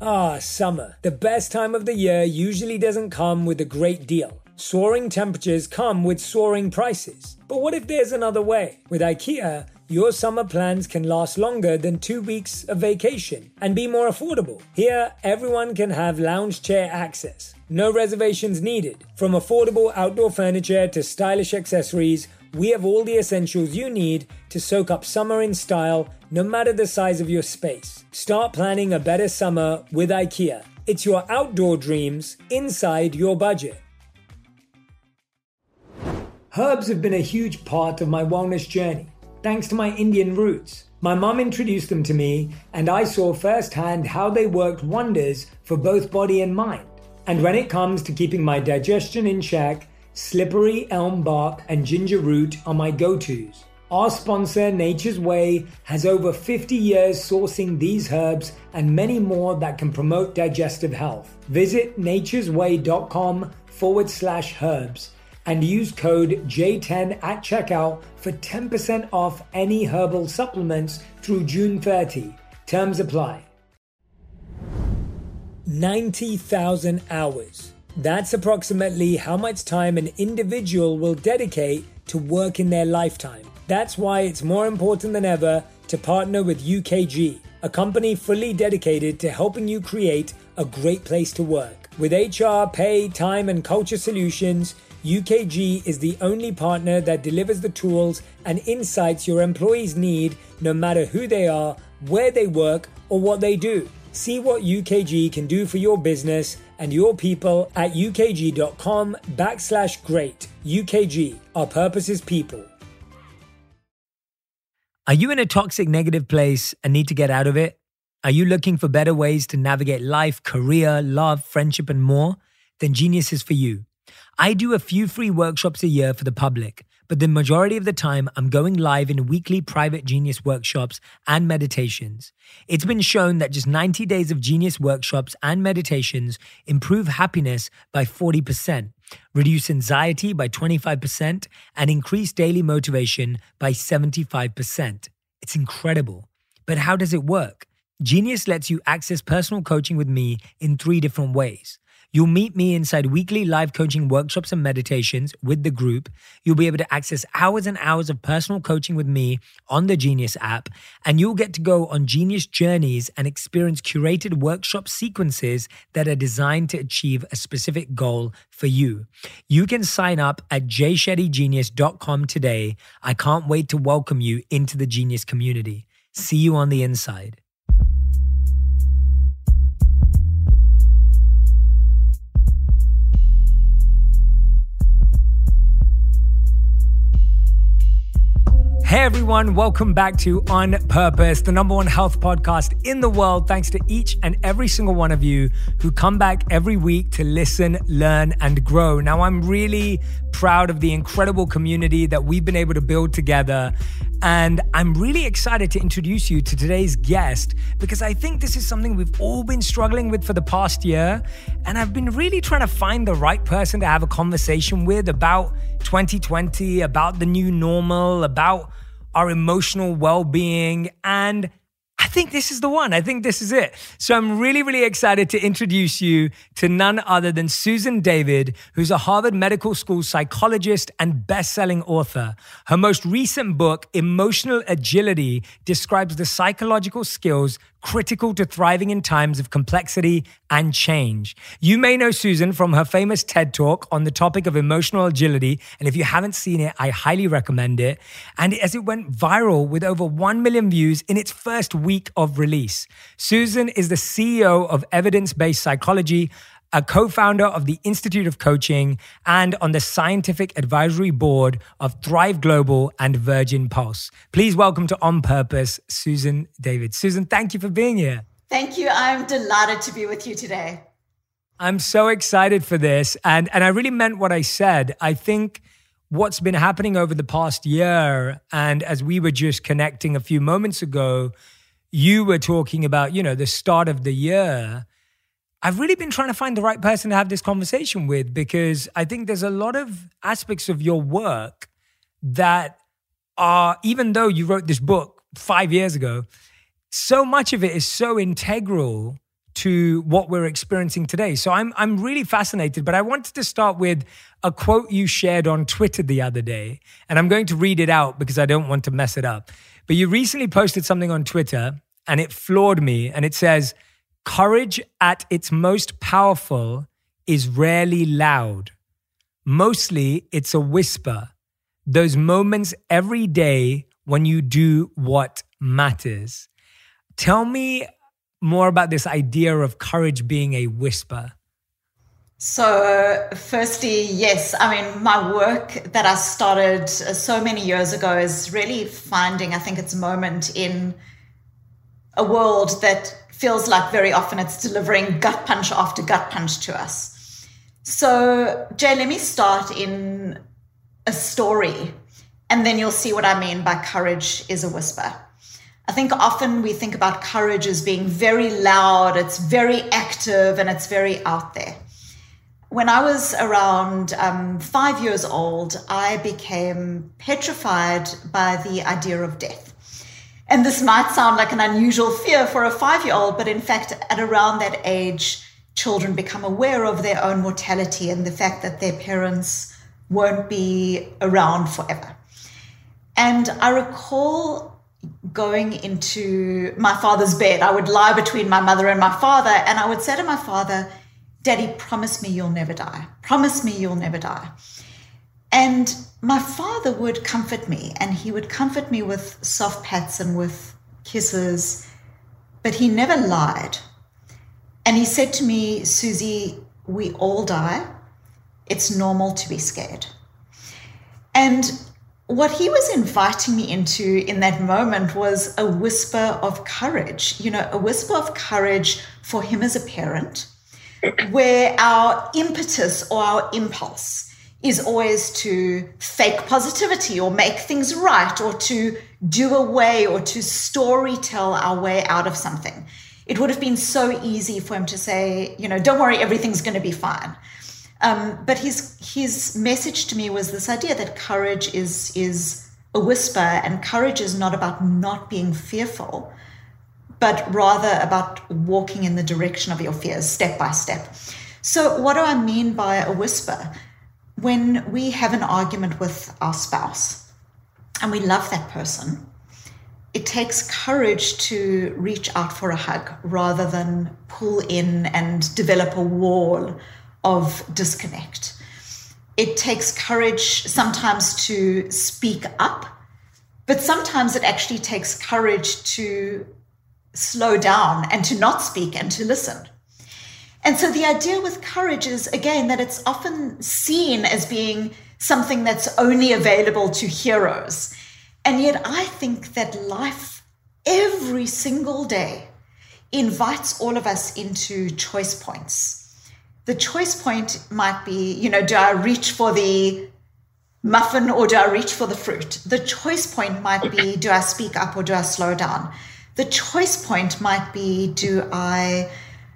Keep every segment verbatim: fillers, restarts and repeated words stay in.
Ah, summer. The best time of the year usually doesn't come with a great deal. Soaring temperatures come with soaring prices. But what if there's another way? With IKEA, your summer plans can last longer than two weeks of vacation and be more affordable. Here, everyone can have lounge chair access. No reservations needed. From affordable outdoor furniture to stylish accessories, we have all the essentials you need to soak up summer in style, no matter the size of your space. Start planning a better summer with IKEA. It's your outdoor dreams inside your budget. Herbs have been a huge part of my wellness journey, thanks to my Indian roots. My mum introduced them to me, and I saw firsthand how they worked wonders for both body and mind. And when it comes to keeping my digestion in check, slippery elm bark and ginger root are my go-tos. Our sponsor, Nature's Way, has over fifty years sourcing these herbs and many more that can promote digestive health. Visit naturesway.com forward slash herbs and use code J ten at checkout for ten percent off any herbal supplements through June thirtieth. Terms apply. ninety thousand hours. That's approximately how much time an individual will dedicate to work in their lifetime. That's why it's more important than ever to partner with U K G, a company fully dedicated to helping you create a great place to work. With H R, pay, time, and culture solutions, U K G is the only partner that delivers the tools and insights your employees need, no matter who they are, where they work, or what they do. See what U K G can do for your business and your people at ukg.com backslash great. U K G, our purpose is people. Are you in a toxic, negative place and need to get out of it? Are you looking for better ways to navigate life, career, love, friendship, and more? Then Genius is for you. I do a few free workshops a year for the public, but the majority of the time I'm going live in weekly private Genius workshops and meditations. It's been shown that just ninety days of Genius workshops and meditations improve happiness by forty percent, reduce anxiety by twenty-five percent, and increase daily motivation by seventy-five percent. It's incredible. But how does it work? Genius lets you access personal coaching with me in three different ways. You'll meet me inside weekly live coaching workshops and meditations with the group. You'll be able to access hours and hours of personal coaching with me on the Genius app. And you'll get to go on Genius journeys and experience curated workshop sequences that are designed to achieve a specific goal for you. You can sign up at j shetty genius dot com today. I can't wait to welcome you into the Genius community. See you on the inside. Hey everyone, welcome back to On Purpose, the number one health podcast in the world. Thanks to each and every single one of you who come back every week to listen, learn, and grow. Now, I'm really proud of the incredible community that we've been able to build together. And I'm really excited to introduce you to today's guest because I think this is something we've all been struggling with for the past year. And I've been really trying to find the right person to have a conversation with about twenty twenty, about the new normal, about our emotional well-being. And I think this is the one. I think this is it. So I'm really, really excited to introduce you to none other than Susan David, who's a Harvard Medical School psychologist and best-selling author. Her most recent book, Emotional Agility, describes the psychological skills critical to thriving in times of complexity and change. You may know Susan from her famous TED Talk on the topic of emotional agility. And if you haven't seen it, I highly recommend it. And as it went viral with over one million views in its first week of release. Susan is the C E O of Evidence-Based Psychology, a co-founder of the Institute of Coaching, and on the scientific advisory board of Thrive Global and Virgin Pulse. Please welcome to On Purpose, Susan David. Susan, thank you for being here. Thank you. I'm delighted to be with you today. I'm so excited for this. And, and I really meant what I said. I think what's been happening over the past year, and as we were just connecting a few moments ago, you were talking about, you know, the start of the year. I've really been trying to find the right person to have this conversation with because I think there's a lot of aspects of your work that are, even though you wrote this book five years ago, so much of it is so integral to what we're experiencing today. So I'm I'm really fascinated, but I wanted to start with a quote you shared on Twitter the other day, and I'm going to read it out because I don't want to mess it up. But you recently posted something on Twitter and it floored me, and it says, "Courage at its most powerful is rarely loud. Mostly it's a whisper. Those moments every day when you do what matters." Tell me more about this idea of courage being a whisper. So firstly, yes, I mean, my work that I started so many years ago is really finding, I think, its moment in a world that feels like very often it's delivering gut punch after gut punch to us. So Jay, let me start in a story, and then you'll see what I mean by courage is a whisper. I think often we think about courage as being very loud, it's very active, and it's very out there. When I was around um, five years old, I became petrified by the idea of death. And this might sound like an unusual fear for a five-year-old, but in fact, at around that age, children become aware of their own mortality and the fact that their parents won't be around forever. And I recall going into my father's bed. I would lie between my mother and my father, and I would say to my father, "Daddy, promise me you'll never die. Promise me you'll never die." And my father would comfort me, and he would comfort me with soft pats and with kisses, but he never lied. And he said to me, "Susie, we all die. It's normal to be scared." And what he was inviting me into in that moment was a whisper of courage, you know, a whisper of courage for him as a parent, where our impetus or our impulse is always to fake positivity or make things right or to do away or to story tell our way out of something. It would have been so easy for him to say, you know, "Don't worry, everything's going to be fine." Um, but his his message to me was this idea that courage is is a whisper, and courage is not about not being fearful, but rather about walking in the direction of your fears step by step. So what do I mean by a whisper? When we have an argument with our spouse and we love that person, it takes courage to reach out for a hug rather than pull in and develop a wall of disconnect. It takes courage sometimes to speak up, but sometimes it actually takes courage to slow down and to not speak and to listen. And so the idea with courage is, again, that it's often seen as being something that's only available to heroes. And yet I think that life every single day invites all of us into choice points. The choice point might be, you know, do I reach for the muffin or do I reach for the fruit? The choice point might be, do I speak up or do I slow down? The choice point might be, do I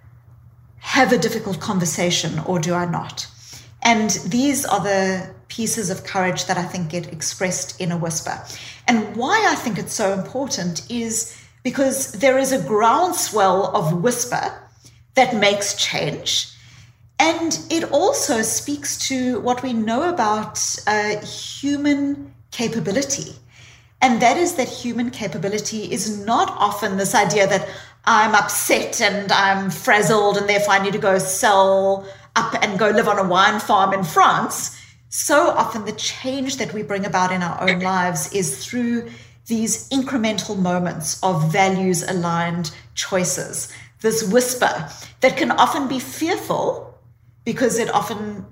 have a difficult conversation or do I not? And these are the pieces of courage that I think get expressed in a whisper. And why I think it's so important is because there is a groundswell of whisper that makes change. And it also speaks to what we know about uh, human capability. And that is that human capability is not often this idea that I'm upset and I'm frazzled and therefore I need to go sell up and go live on a wine farm in France. So often the change that we bring about in our own lives is through these incremental moments of values-aligned choices. This whisper that can often be fearful because it often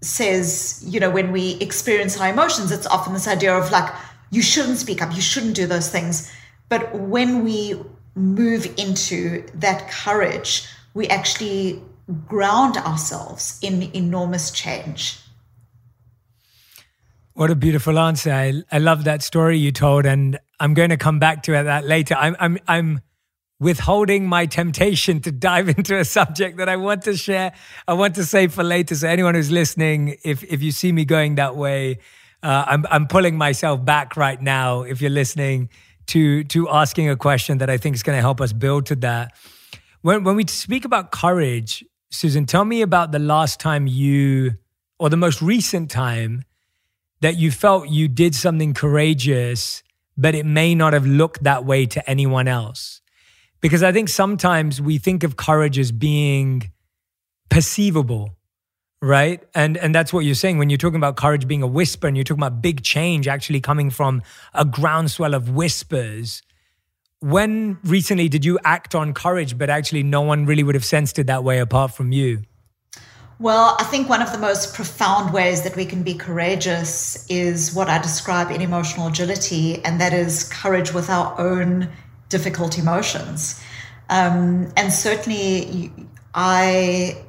says, you know, when we experience our emotions, it's often this idea of like, you shouldn't speak up, you shouldn't do those things. But when we move into that courage, we actually ground ourselves in enormous change. What a beautiful answer. I, I love that story you told, and I'm going to come back to that later. I'm, I'm, I'm withholding my temptation to dive into a subject that I want to share. I want to save for later. So anyone who's listening, if if you see me going that way, uh, I'm I'm pulling myself back right now. If you're listening to to asking a question that I think is going to help us build to that. When when we speak about courage, Susan, tell me about the last time you, or the most recent time that you felt you did something courageous, but it may not have looked that way to anyone else. Because I think sometimes we think of courage as being perceivable, right? And and that's what you're saying when you're talking about courage being a whisper and you're talking about big change actually coming from a groundswell of whispers. When recently did you act on courage, but actually no one really would have sensed it that way apart from you? Well, I think one of the most profound ways that we can be courageous is what I describe in emotional agility, and that is courage with our own difficult emotions. Um, and certainly I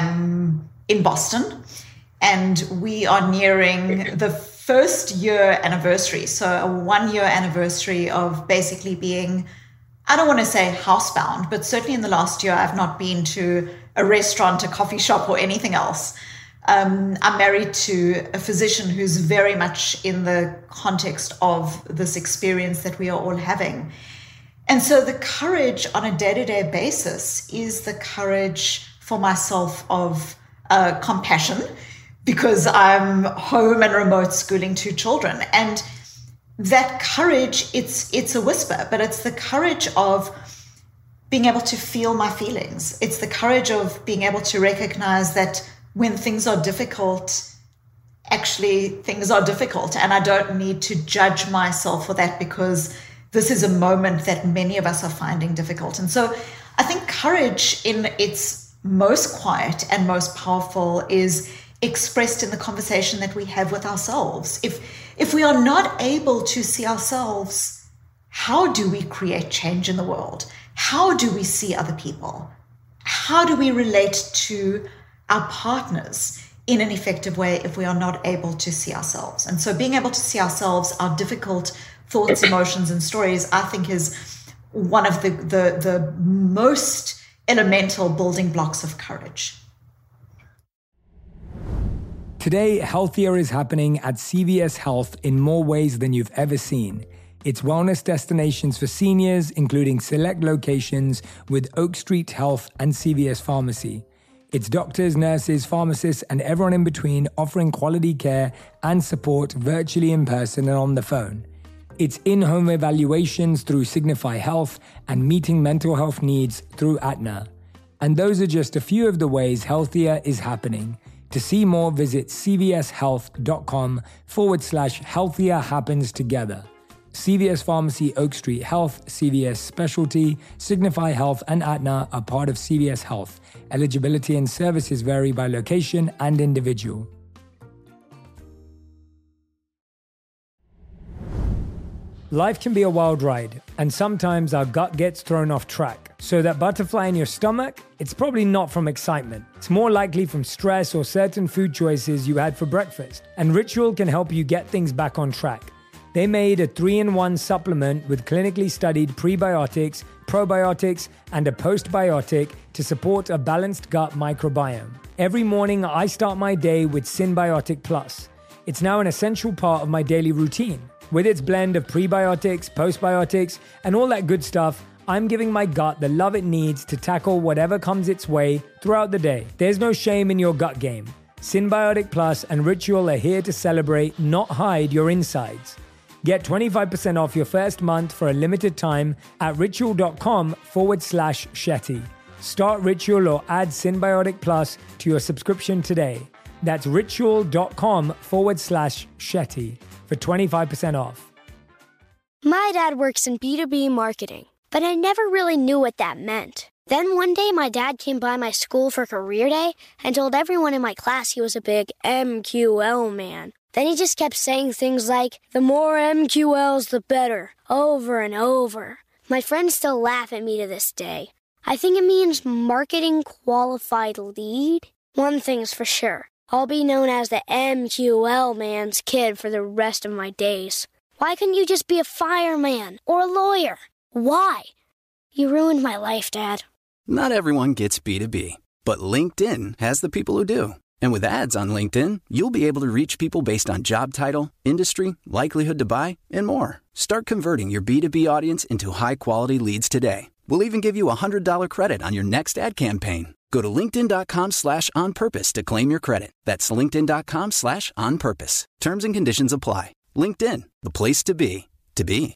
am in Boston, and we are nearing the first year anniversary. So a one year anniversary of basically being, I don't want to say housebound, but certainly in the last year, I've not been to a restaurant, a coffee shop, or anything else. Um, I'm married to a physician who's very much in the context of this experience that we are all having. And so the courage on a day-to-day basis is the courage for myself of uh, compassion, because I'm home and remote schooling two children. And that courage, it's it's a whisper, but it's the courage of being able to feel my feelings. It's the courage of being able to recognize that when things are difficult, actually things are difficult, and I don't need to judge myself for that, because this is a moment that many of us are finding difficult. And so I think courage in its most quiet and most powerful is expressed in the conversation that we have with ourselves. If if we are not able to see ourselves, how do we create change in the world? How do we see other people? How do we relate to our partners in an effective way if we are not able to see ourselves? And so being able to see ourselves, our difficult thoughts, emotions, and stories, I think is one of the the, the most elemental building blocks of courage. Today, healthier is happening at C V S Health in more ways than you've ever seen. It's wellness destinations for seniors, including select locations with Oak Street Health and C V S Pharmacy. It's doctors, nurses, pharmacists, and everyone in between offering quality care and support virtually, in person, and on the phone. It's in-home evaluations through Signify Health and meeting mental health needs through Aetna. And those are just a few of the ways healthier is happening. To see more, visit cvshealth.com forward slash healthier happens together. C V S Pharmacy, Oak Street Health, C V S Specialty, Signify Health, and Aetna are part of C V S Health. Eligibility and services vary by location and individual. Life can be a wild ride, and sometimes our gut gets thrown off track. So that butterfly in your stomach, it's probably not from excitement. It's more likely from stress or certain food choices you had for breakfast. And Ritual can help you get things back on track. They made a three-in-one supplement with clinically studied prebiotics, probiotics, and a postbiotic to support a balanced gut microbiome. Every morning, I start my day with Synbiotic Plus. It's now an essential part of my daily routine. With its blend of prebiotics, postbiotics, and all that good stuff, I'm giving my gut the love it needs to tackle whatever comes its way throughout the day. There's no shame in your gut game. Synbiotic Plus and Ritual are here to celebrate, not hide your insides. Get twenty-five percent off your first month for a limited time at ritual.com forward slash Shetty. Start Ritual or add Synbiotic Plus to your subscription today. That's ritual.com forward slash Shetty for twenty-five percent off. My dad works in B two B marketing, but I never really knew what that meant. Then one day my dad came by my school for career day and told everyone in my class he was a big M Q L man. Then he just kept saying things like, the more M Q Ls, the better, over and over. My friends still laugh at me to this day. I think it means marketing qualified lead. One thing's for sure. I'll be known as the M Q L man's kid for the rest of my days. Why couldn't you just be a fireman or a lawyer? Why? You ruined my life, Dad. Not everyone gets B two B, but LinkedIn has the people who do. And with ads on LinkedIn, you'll be able to reach people based on job title, industry, likelihood to buy, and more. Start converting your B two B audience into high-quality leads today We'll even give you a one hundred dollars credit on your next ad campaign. Go to linkedin.com slash on purpose to claim your credit. That's linkedin.com slash on purpose. Terms and conditions apply. LinkedIn, the place to be, to be.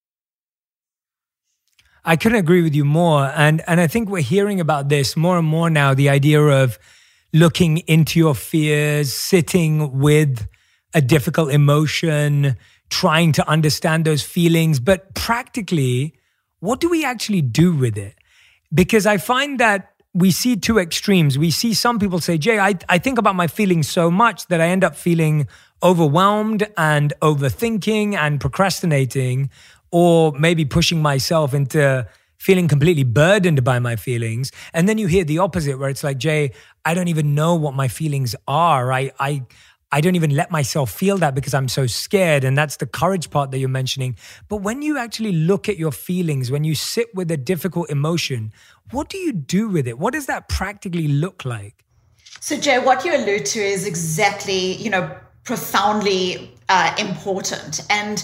I couldn't agree with you more. And, and I think we're hearing about this more and more now, the idea of looking into your fears, sitting with a difficult emotion, trying to understand those feelings. But practically, what do we actually do with it? Because I find that we see two extremes. We see some people say, Jay, I, I think about my feelings so much that I end up feeling overwhelmed and overthinking and procrastinating, or maybe pushing myself into feeling completely burdened by my feelings. And then you hear the opposite where it's like, Jay, I don't even know what my feelings are. I, I, I don't even let myself feel that because I'm so scared. And that's the courage part that you're mentioning. But when you actually look at your feelings, when you sit with a difficult emotion, what do you do with it? What does that practically look like? So, Jay, what you allude to is exactly, you know, profoundly uh, important. And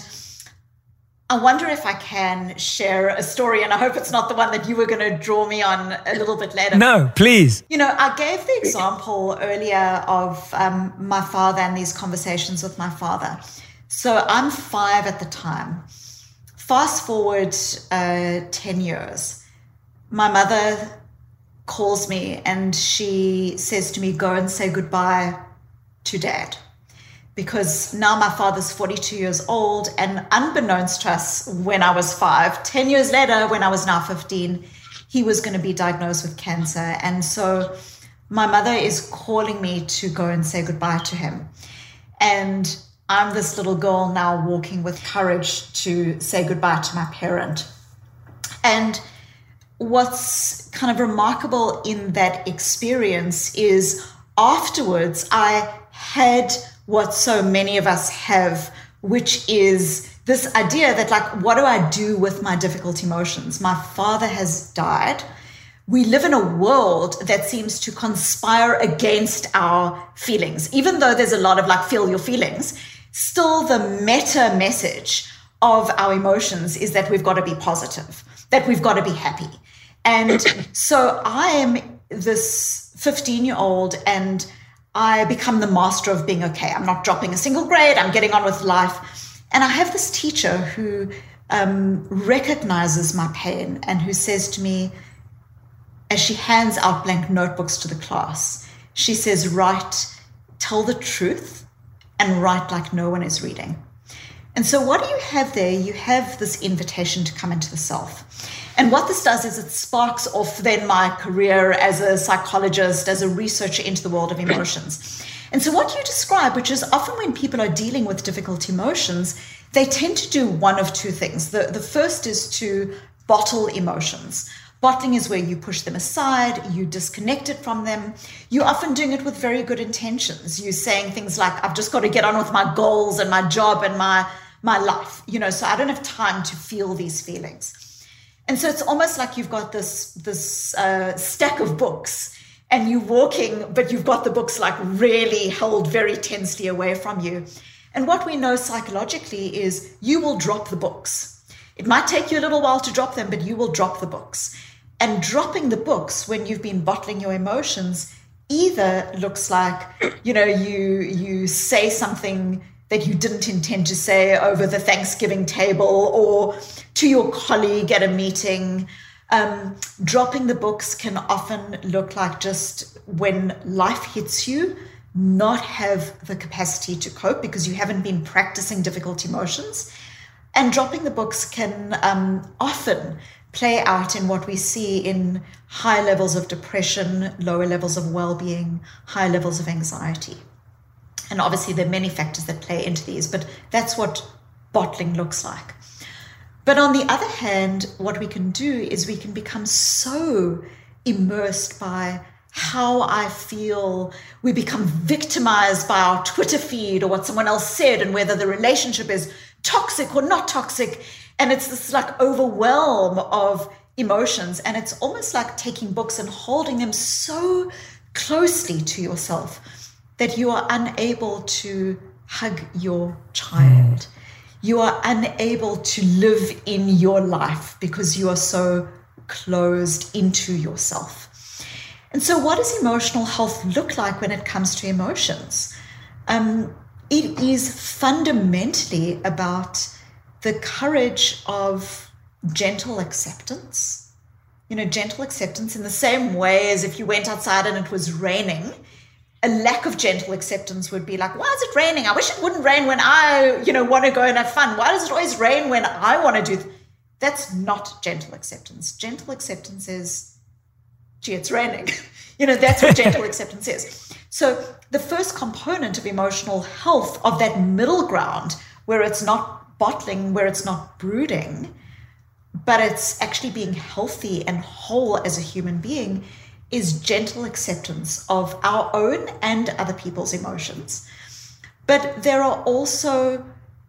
I wonder if I can share a story, and I hope it's not the one that you were going to draw me on a little bit later. No, please. You know, I gave the example earlier of um, my father and these conversations with my father. So I'm five at the time. Fast forward uh, ten years. My mother calls me and she says to me, go and say goodbye to Dad. Because now my father's forty-two years old, and unbeknownst to us when I was five, ten years later, when I was now fifteen, he was going to be diagnosed with cancer. And so my mother is calling me to go and say goodbye to him. And I'm this little girl now walking with courage to say goodbye to my parent. And what's kind of remarkable in that experience is afterwards I had what so many of us have, which is this idea that, like, what do I do with my difficult emotions? My father has died. We live in a world that seems to conspire against our feelings. Even though there's a lot of like, feel your feelings, still the meta message of our emotions is that we've got to be positive, that we've got to be happy. And so I am this fifteen-year-old and I become the master of being okay. I'm not dropping a single grade. I'm getting on with life. And I have this teacher who um, recognizes my pain and who says to me, as she hands out blank notebooks to the class, she says, write, tell the truth, and write like no one is reading. And so what do you have there? You have this invitation to come into the self. And what this does is it sparks off then my career as a psychologist, as a researcher into the world of emotions. And so what you describe, which is often when people are dealing with difficult emotions, they tend to do one of two things. The, the first is to bottle emotions. Bottling is where you push them aside, you disconnect it from them. You're often doing it with very good intentions. You're saying things like, I've just got to get on with my goals and my job and my, my life, you know, so I don't have time to feel these feelings. And so it's almost like you've got this, this uh, stack of books and you're walking, but you've got the books like really held very tensely away from you. And what we know psychologically is you will drop the books. It might take you a little while to drop them, but you will drop the books. And dropping the books when you've been bottling your emotions either looks like, you know, you you say something that you didn't intend to say over the Thanksgiving table or to your colleague at a meeting. Um, dropping the books can often look like just when life hits you, not have the capacity to cope because you haven't been practicing difficult emotions. And dropping the books can um, often play out in what we see in high levels of depression, lower levels of well-being, high levels of anxiety. And obviously there are many factors that play into these, but that's what bottling looks like. But on the other hand, what we can do is we can become so immersed by how I feel. We become victimized by our Twitter feed or what someone else said and whether the relationship is toxic or not toxic. And it's this like overwhelm of emotions. And it's almost like taking books and holding them so closely to yourself that you are unable to hug your child. Mm. You are unable to live in your life because you are so closed into yourself. And so what does emotional health look like when it comes to emotions? Um, it is fundamentally about the courage of gentle acceptance. You know, gentle acceptance in the same way as if you went outside and it was raining. A lack of gentle acceptance would be like, why is it raining? I wish it wouldn't rain when I, you know, want to go and have fun. Why does it always rain when I want to do? Th-? That's not gentle acceptance. Gentle acceptance is, gee, it's raining. You know, that's what gentle acceptance is. So the first component of emotional health, of that middle ground, where it's not bottling, where it's not brooding, but it's actually being healthy and whole as a human being, is gentle acceptance of our own and other people's emotions. But there are also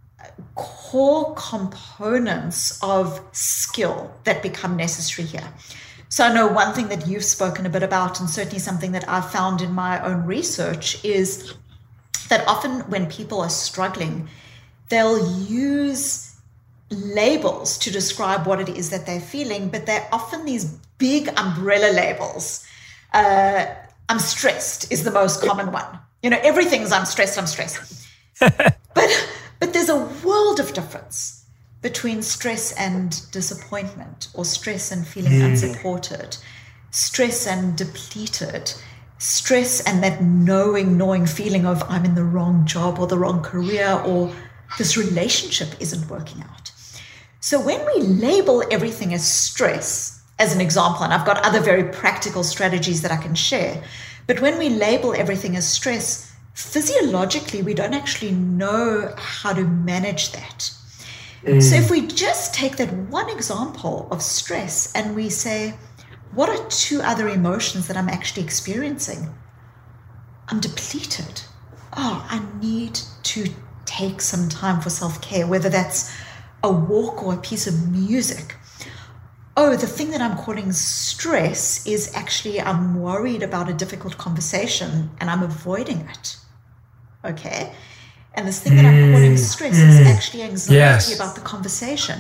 core components of skill that become necessary here. So I know one thing that you've spoken a bit about, and certainly something that I've found in my own research, is that often when people are struggling, they'll use labels to describe what it is that they're feeling, but they're often these big umbrella labels. Uh, I'm stressed is the most common one. You know, everything's I'm stressed, I'm stressed. but but there's a world of difference between stress and disappointment, or stress and feeling mm. unsupported, stress and depleted, stress and that knowing, gnawing feeling of I'm in the wrong job or the wrong career, or this relationship isn't working out. So when we label everything as stress, as an example, and I've got other very practical strategies that I can share, but when we label everything as stress, physiologically, we don't actually know how to manage that. Mm. So if we just take that one example of stress and we say, what are two other emotions that I'm actually experiencing? I'm depleted. Oh, I need to take some time for self-care, whether that's a walk or a piece of music. Oh, the thing that I'm calling stress is actually I'm worried about a difficult conversation and I'm avoiding it. Okay? And this thing that I'm calling stress is actually anxiety yes. about the conversation.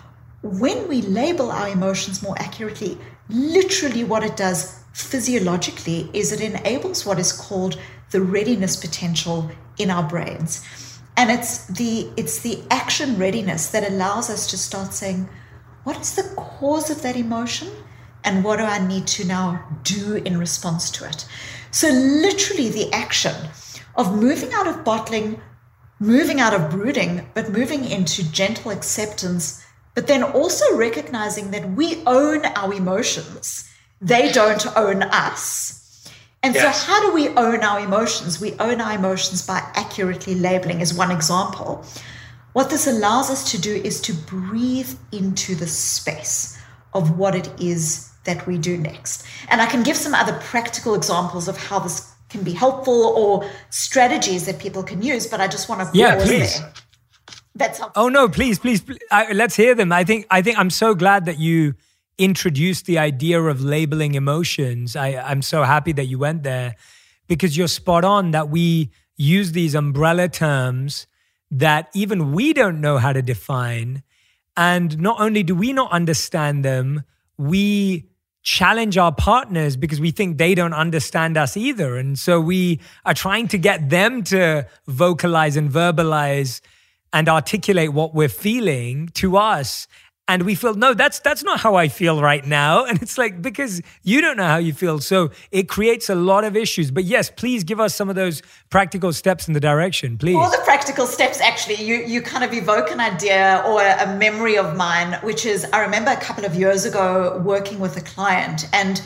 When we label our emotions more accurately, literally what it does physiologically is it enables what is called the readiness potential in our brains. And it's the it's the action readiness that allows us to start saying, what is the cause of that emotion? And what do I need to now do in response to it? So literally the action of moving out of bottling, moving out of brooding, but moving into gentle acceptance, but then also recognizing that we own our emotions. They don't own us. And yes. so how do we own our emotions? We own our emotions by accurately labeling, as one example. What this allows us to do is to breathe into the space of what it is that we do next. And I can give some other practical examples of how this can be helpful, or strategies that people can use, but I just want to yeah, pause please. there. That's helpful. Oh no, please, please, please uh, let's hear them. I think I think I'm so glad that you introduced the idea of labeling emotions. I, I'm so happy that you went there, because you're spot on that we use these umbrella terms that even we don't know how to define. And not only do we not understand them, we challenge our partners because we think they don't understand us either. And so we are trying to get them to vocalize and verbalize and articulate what we're feeling to us. And we feel, no, that's that's not how I feel right now. And it's like, because you don't know how you feel. So it creates a lot of issues. But yes, please give us some of those practical steps in the direction, please. All the practical steps, actually, you, you kind of evoke an idea or a memory of mine, which is, I remember a couple of years ago working with a client, and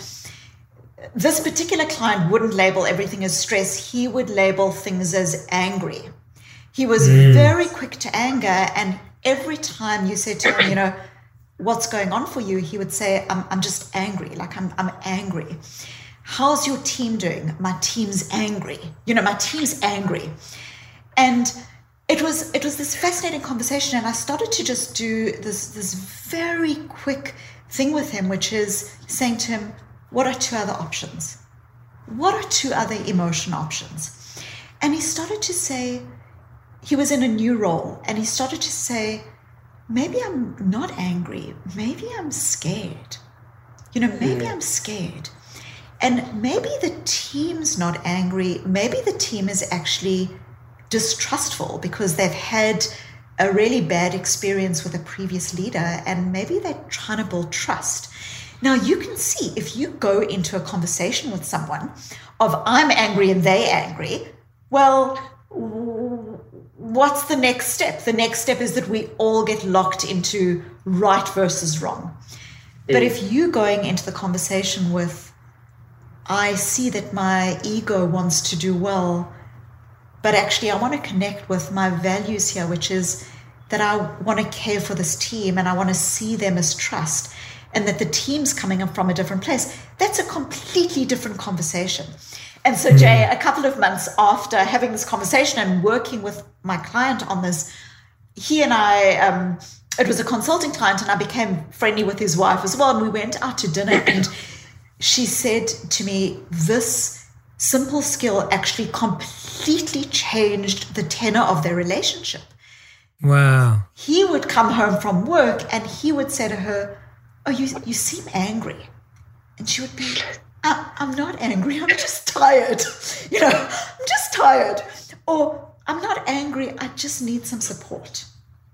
this particular client wouldn't label everything as stress. He would label things as angry. He was mm. very quick to anger. And every time you said to him, you know, what's going on for you? He would say, I'm, I'm just angry. Like I'm, I'm angry. How's your team doing? My team's angry. You know, my team's angry. And it was, it was this fascinating conversation. And I started to just do this, this very quick thing with him, which is saying to him, what are two other options? What are two other emotion options? And he started to say, he was in a new role, and he started to say, maybe I'm not angry. Maybe I'm scared. You know, maybe I'm scared. And maybe the team's not angry. Maybe the team is actually distrustful because they've had a really bad experience with a previous leader, and maybe they're trying to build trust. Now, you can see if you go into a conversation with someone of I'm angry and they angry, well, what's the next step? The next step is that we all get locked into right versus wrong. But if you're going into the conversation with, I see that my ego wants to do well, but actually I want to connect with my values here, which is that I want to care for this team and I want to see them as trust, and that the team's coming up from a different place. That's a completely different conversation. And so, Jay, a couple of months after having this conversation and working with my client on this, he and I, um, it was a consulting client, and I became friendly with his wife as well. And we went out to dinner, and she said to me, this simple skill actually completely changed the tenor of their relationship. Wow. He would come home from work and he would say to her, oh, you, you seem angry. And she would be, I'm not angry, I'm just tired. You know, I'm just tired. Or I'm not angry, I just need some support.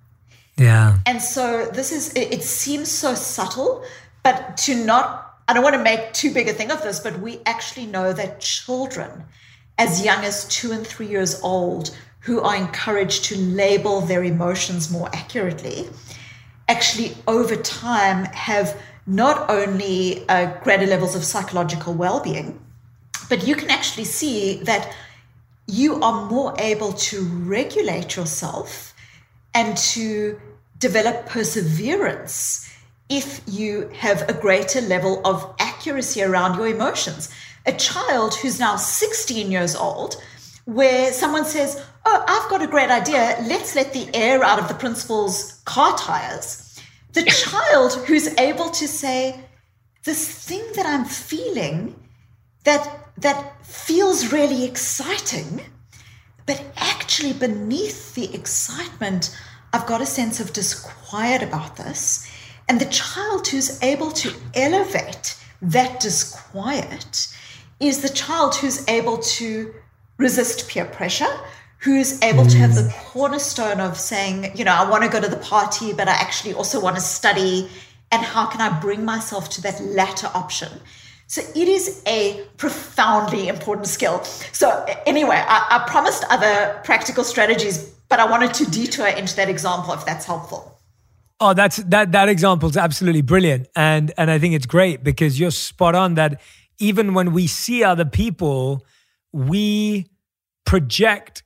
Yeah. And so this is, it, it seems so subtle, but to not, I don't want to make too big a thing of this, but we actually know that children as young as two and three years old who are encouraged to label their emotions more accurately, actually over time have not only uh, greater levels of psychological well-being, but you can actually see that you are more able to regulate yourself and to develop perseverance if you have a greater level of accuracy around your emotions. A child who's now sixteen years old, where someone says, oh, I've got a great idea, let's let the air out of the principal's car tires. The child who's able to say, this thing that I'm feeling that that feels really exciting, but actually beneath the excitement, I've got a sense of disquiet about this. And the child who's able to elevate that disquiet is the child who's able to resist peer pressure, who's able to have the cornerstone of saying, you know, I want to go to the party, but I actually also want to study. And how can I bring myself to that latter option? So it is a profoundly important skill. So anyway, I, I promised other practical strategies, but I wanted to detour into that example if that's helpful. Oh, that's that that example is absolutely brilliant. And and I think it's great because you're spot on that even when we see other people, we project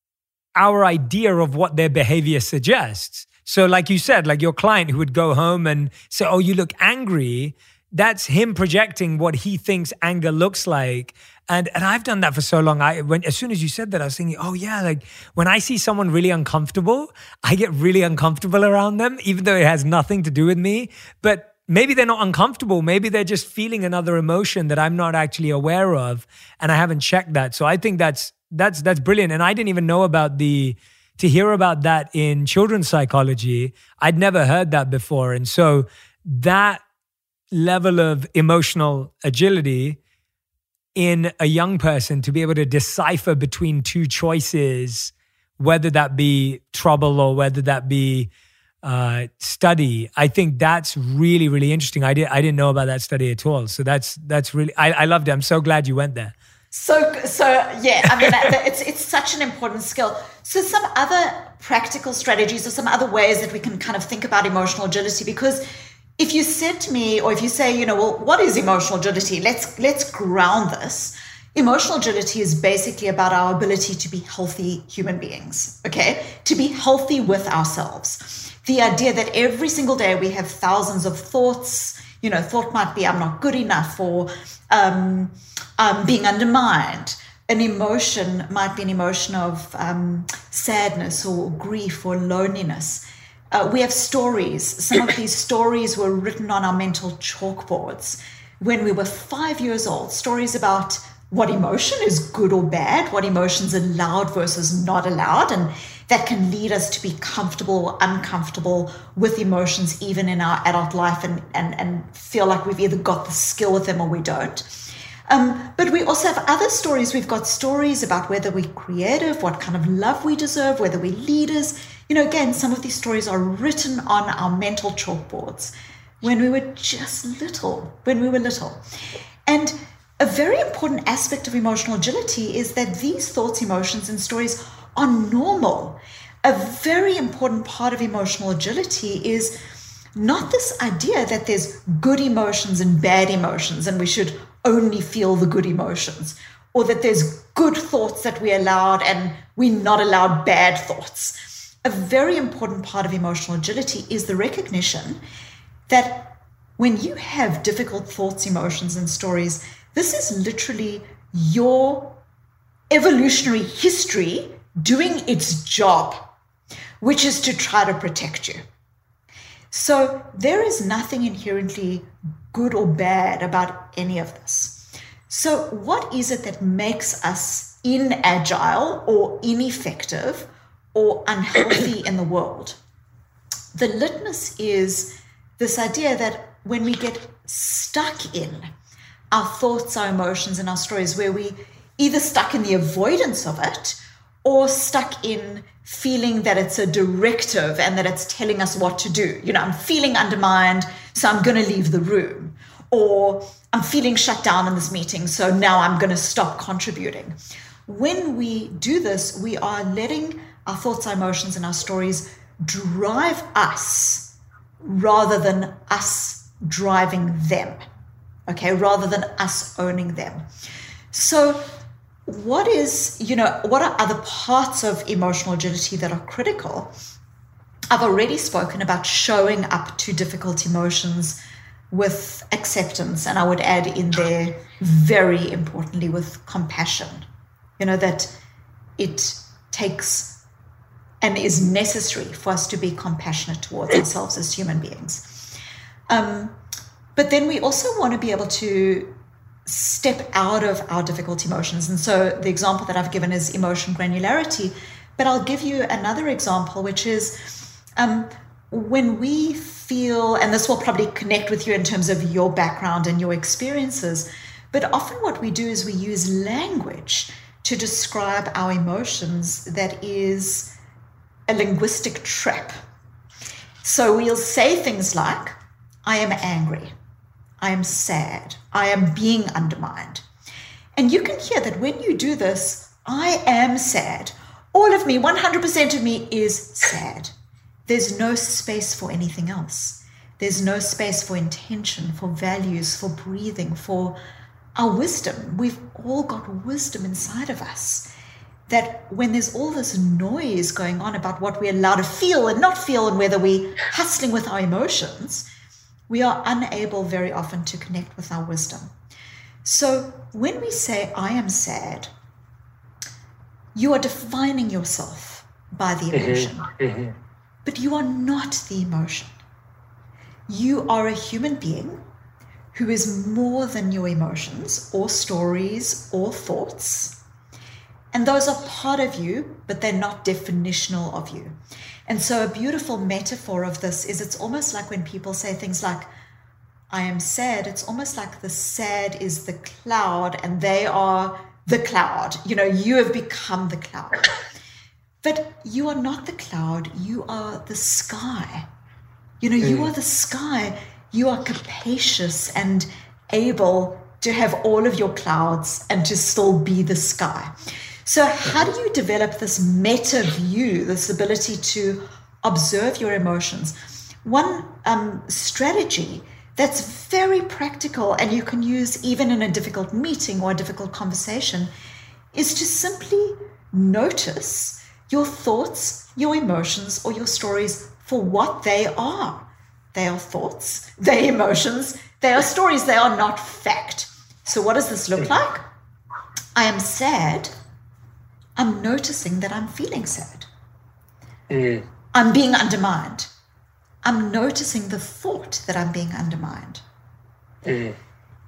our idea of what their behavior suggests. So like you said, like your client who would go home and say, oh, you look angry. That's him projecting what he thinks anger looks like. And and I've done that for so long. I when as soon as you said that, I was thinking, oh yeah, like when I see someone really uncomfortable, I get really uncomfortable around them, even though it has nothing to do with me. But maybe they're not uncomfortable. Maybe they're just feeling another emotion that I'm not actually aware of, and I haven't checked that. So I think that's that's that's brilliant. And I didn't even know about the to hear about that in children's psychology. I'd never heard that before, and so that level of emotional agility in a young person to be able to decipher between two choices, whether that be trouble or whether that be uh, study, I think that's really, really interesting. I, did, I didn't know about that study at all. So that's that's really, I, I loved it. I'm so glad you went there. So, so yeah, I mean, that, that, it's it's such an important skill. So some other practical strategies or some other ways that we can kind of think about emotional agility, because if you said to me, or if you say, you know, well, what is emotional agility? Let's let's ground this. Emotional agility is basically about our ability to be healthy human beings, okay? To be healthy with ourselves. The idea that every single day we have thousands of thoughts. You know, thought might be, I'm not good enough, or um, um, being undermined. An emotion might be an emotion of um, sadness or grief or loneliness. Uh, we have stories. Some of these stories were written on our mental chalkboards when we were five years old. Stories about what emotion is good or bad, what emotions are allowed versus not allowed, and that can lead us to be comfortable or uncomfortable with emotions even in our adult life, and, and, and feel like we've either got the skill with them or we don't. Um, but we also have other stories. We've got stories about whether we're creative, what kind of love we deserve, whether we're leaders. You know, again, some of these stories are written on our mental chalkboards when we were just little, when we were little. And a very important aspect of emotional agility is that these thoughts, emotions, and stories are normal. A very important part of emotional agility is not this idea that there's good emotions and bad emotions and we should only feel the good emotions, or that there's good thoughts that we're allowed and we're not allowed bad thoughts. A very important part of emotional agility is the recognition that when you have difficult thoughts, emotions, and stories, this is literally your evolutionary history doing its job, which is to try to protect you. So there is nothing inherently good or bad about any of this. So what is it that makes us inagile or ineffective or unhealthy in the world? The litmus is this idea that when we get stuck in our thoughts, our emotions, and our stories, where we either stuck in the avoidance of it or stuck in feeling that it's a directive and that it's telling us what to do. You know, I'm feeling undermined, so I'm going to leave the room. Or I'm feeling shut down in this meeting, so now I'm going to stop contributing. When we do this, we are letting our thoughts, our emotions, and our stories drive us rather than us driving them. Okay, rather than us owning them. So what is, you know, what are other parts of emotional agility that are critical? I've already spoken about showing up to difficult emotions with acceptance, and I would add in there, very importantly, with compassion. You know, that it takes and is necessary for us to be compassionate towards ourselves as human beings. Um, But then we also want to be able to step out of our difficult emotions. And so the example that I've given is emotion granularity. But I'll give you another example, which is um, when we feel, and this will probably connect with you in terms of your background and your experiences, but often what we do is we use language to describe our emotions that is a linguistic trap. So we'll say things like, I am angry. I am sad. I am being undermined. And you can hear that when you do this, I am sad. All of me, one hundred percent of me is sad. There's no space for anything else. There's no space for intention, for values, for breathing, for our wisdom. We've all got wisdom inside of us. That when there's all this noise going on about what we're allowed to feel and not feel and whether we're hustling with our emotions, we are unable very often to connect with our wisdom. So when we say, I am sad, you are defining yourself by the emotion, mm-hmm. but you are not the emotion. You are a human being who is more than your emotions or stories or thoughts. And those are part of you, but they're not definitional of you. And so a beautiful metaphor of this is it's almost like when people say things like, I am sad, it's almost like the sad is the cloud and they are the cloud. You know, you have become the cloud. But you are not the cloud, you are the sky. You know, mm. you are the sky. You are capacious and able to have all of your clouds and to still be the sky. So how do you develop this meta view, this ability to observe your emotions? One um, strategy that's very practical and you can use even in a difficult meeting or a difficult conversation is to simply notice your thoughts, your emotions, or your stories for what they are. They are thoughts, they are emotions, they are stories, they are not fact. So what does this look like? I am sad. I'm noticing that I'm feeling sad. Mm. I'm being undermined. I'm noticing the thought that I'm being undermined. Mm.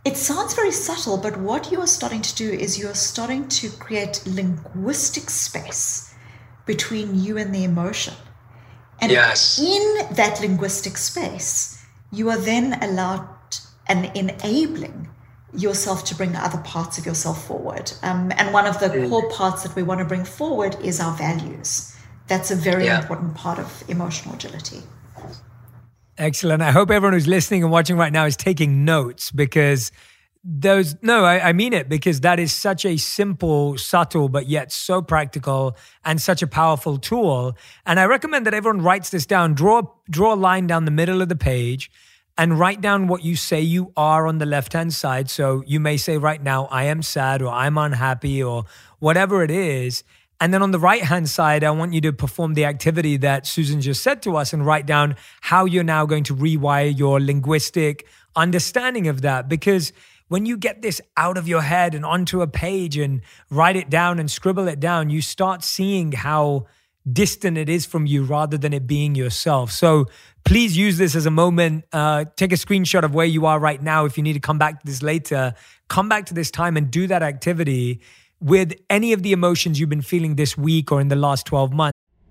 It sounds very subtle, but what you are starting to do is you are starting to create linguistic space between you and the emotion. And yes. in that linguistic space, you are then allowed and enabling yourself to bring other parts of yourself forward. Um, and one of the mm. core parts that we want to bring forward is our values. That's a very yeah. important part of emotional agility. Excellent. I hope everyone who's listening and watching right now is taking notes, because those, no, I, I mean it, because that is such a simple, subtle, but yet so practical and such a powerful tool. And I recommend that everyone writes this down, draw, draw a line down the middle of the page and write down what you say you are on the left-hand side. So you may say right now, I am sad, or I'm unhappy, or whatever it is. And then on the right-hand side, I want you to perform the activity that Susan just said to us and write down how you're now going to rewire your linguistic understanding of that. Because when you get this out of your head and onto a page and write it down and scribble it down, you start seeing how distant it is from you rather than it being yourself. So please use this as a moment. Uh, take a screenshot of where you are right now. If you need to come back to this later, come back to this time and do that activity with any of the emotions you've been feeling this week or in the last twelve months.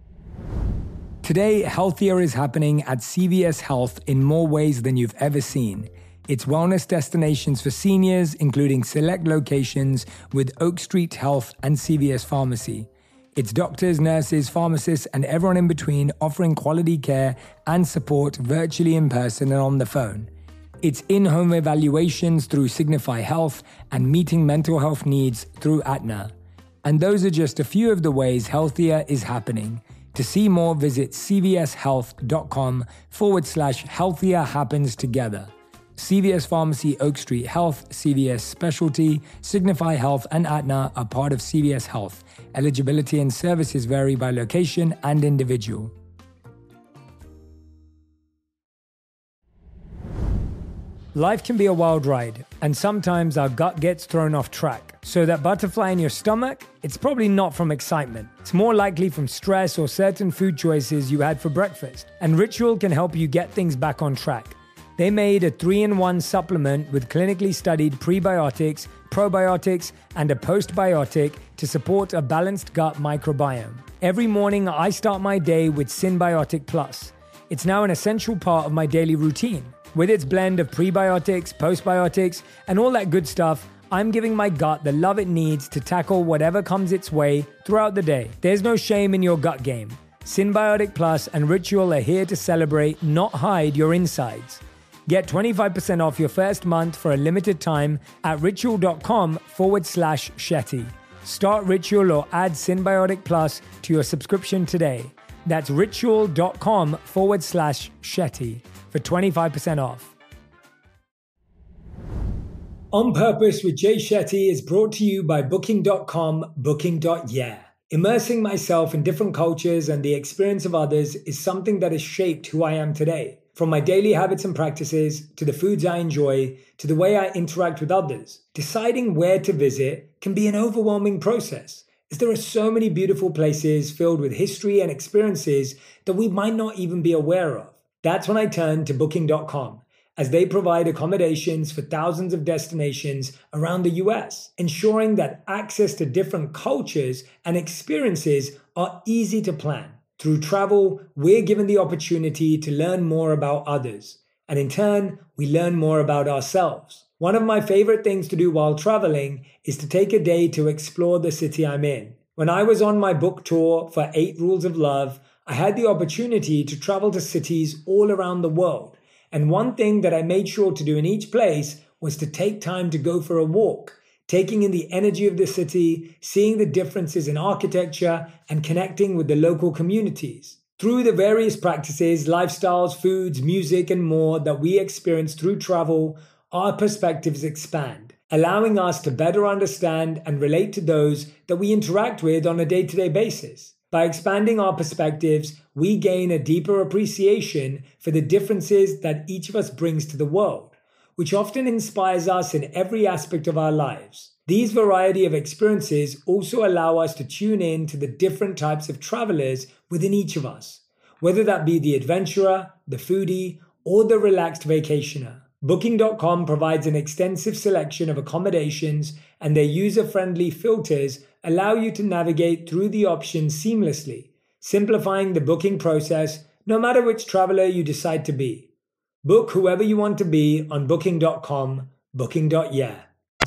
Today, healthier is happening at C V S Health in more ways than you've ever seen. It's wellness destinations for seniors, including select locations with Oak Street Health and C V S Pharmacy. It's doctors, nurses, pharmacists, and everyone in between offering quality care and support virtually, in person, and on the phone. It's in-home evaluations through Signify Health and meeting mental health needs through Aetna. And those are just a few of the ways healthier is happening. To see more, visit cvshealth.com forward slash healthier happens together. C V S Pharmacy, Oak Street Health, C V S Specialty, Signify Health, and Aetna are part of C V S Health. Eligibility and services vary by location and individual. Life can be a wild ride, and sometimes our gut gets thrown off track. So that butterfly in your stomach, it's probably not from excitement. It's more likely from stress or certain food choices you had for breakfast. And Ritual can help you get things back on track. They made a three-in-one supplement with clinically studied prebiotics, probiotics, and a postbiotic to support a balanced gut microbiome. Every morning, I start my day with Synbiotic Plus. It's now an essential part of my daily routine. With its blend of prebiotics, postbiotics, and all that good stuff, I'm giving my gut the love it needs to tackle whatever comes its way throughout the day. There's no shame in your gut game. Synbiotic Plus and Ritual are here to celebrate, not hide your insides. Get twenty-five percent off your first month for a limited time at ritual.com forward slash Shetty. Start Ritual or add Synbiotic Plus to your subscription today. That's ritual.com forward slash Shetty for twenty-five percent off. On Purpose with Jay Shetty is brought to you by booking dot com, booking dot yeah. Immersing myself in different cultures and the experience of others is something that has shaped who I am today. From my daily habits and practices, to the foods I enjoy, to the way I interact with others. Deciding where to visit can be an overwhelming process, as there are so many beautiful places filled with history and experiences that we might not even be aware of. That's when I turned to booking dot com, as they provide accommodations for thousands of destinations around the U S, ensuring that access to different cultures and experiences are easy to plan. Through travel, we're given the opportunity to learn more about others, and in turn, we learn more about ourselves. One of my favorite things to do while traveling is to take a day to explore the city I'm in. When I was on my book tour for Eight Rules of Love, I had the opportunity to travel to cities all around the world. And one thing that I made sure to do in each place was to take time to go for a walk, taking in the energy of the city, seeing the differences in architecture, and connecting with the local communities. Through the various practices, lifestyles, foods, music, and more that we experience through travel, our perspectives expand, allowing us to better understand and relate to those that we interact with on a day-to-day basis. By expanding our perspectives, we gain a deeper appreciation for the differences that each of us brings to the world, which often inspires us in every aspect of our lives. These variety of experiences also allow us to tune in to the different types of travelers within each of us, whether that be the adventurer, the foodie, or the relaxed vacationer. Booking dot com provides an extensive selection of accommodations, and their user-friendly filters allow you to navigate through the options seamlessly, simplifying the booking process no matter which traveler you decide to be. Book whoever you want to be on booking dot com, booking dot yeah.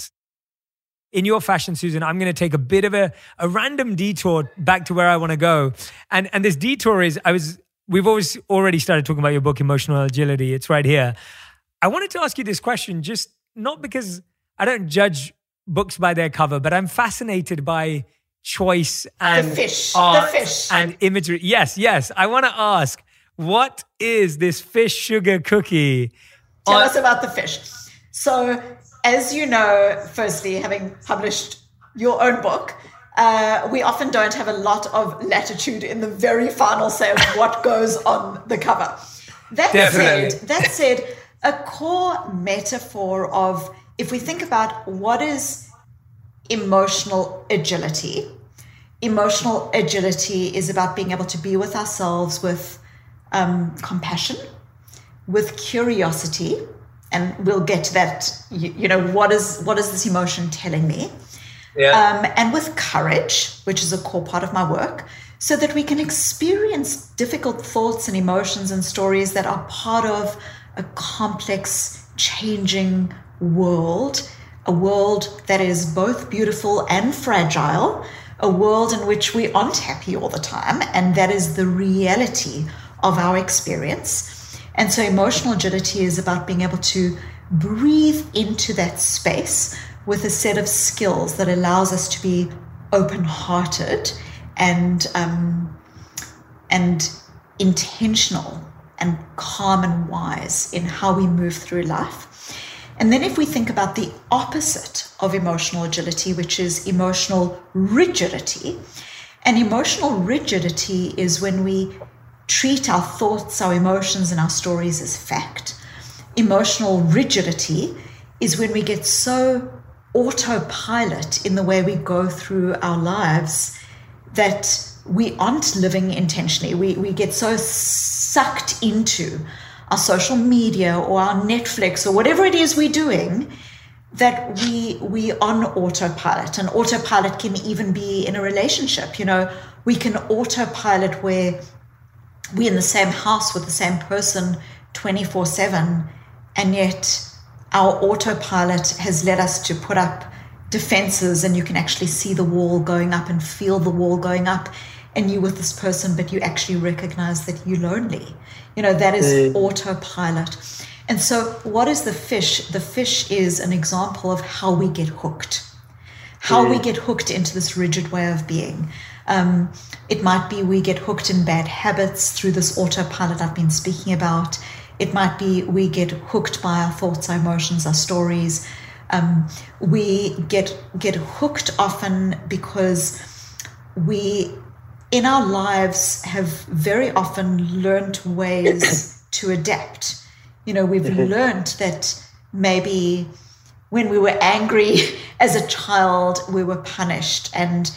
In your fashion, Susan, I'm going to take a bit of a, a random detour back to where I want to go. And and this detour is, I was, we've always already started talking about your book, Emotional Agility. It's right here. I wanted to ask you this question, just not because I don't judge books by their cover, but I'm fascinated by choice and the fish, art the fish. and imagery. Yes, yes. I want to ask, what is this fish sugar cookie? Tell on- us about the fish. So, as you know, firstly, having published your own book, uh, we often don't have a lot of latitude in the very final say of what goes on the cover. That Definitely. said, that said, a core metaphor of, if we think about what is emotional agility, emotional agility is about being able to be with ourselves with um, compassion, with curiosity, and we'll get to that, you, you know, what is what is this emotion telling me? Yeah. Um, and with courage, which is a core part of my work, so that we can experience difficult thoughts and emotions and stories that are part of a complex, changing world, a world that is both beautiful and fragile, a world in which we aren't happy all the time, and that is the reality of our experience. And so emotional agility is about being able to breathe into that space with a set of skills that allows us to be open-hearted and um, and intentional and calm and wise in how we move through life. And then if we think about the opposite of emotional agility, which is emotional rigidity, and emotional rigidity is when we treat our thoughts, our emotions, and our stories as fact. Emotional rigidity is when we get so autopilot in the way we go through our lives that we aren't living intentionally. We we get so sucked into our social media or our Netflix or whatever it is we're doing that we we on autopilot. And autopilot can even be in a relationship. You know, we can autopilot where we're in the same house with the same person twenty-four seven, and yet our autopilot has led us to put up defenses, and you can actually see the wall going up and feel the wall going up, and you with this person, but you actually recognize that you're lonely. You know, that is mm. autopilot. And so what is the fish? The fish is an example of how we get hooked, how mm. we get hooked into this rigid way of being. Um, it might be we get hooked in bad habits through this autopilot I've been speaking about. It might be we get hooked by our thoughts, our emotions, our stories. Um, we get get hooked often because we, in our lives, have very often learned ways to adapt. You know, we've mm-hmm. learned that maybe when we were angry as a child, we were punished, and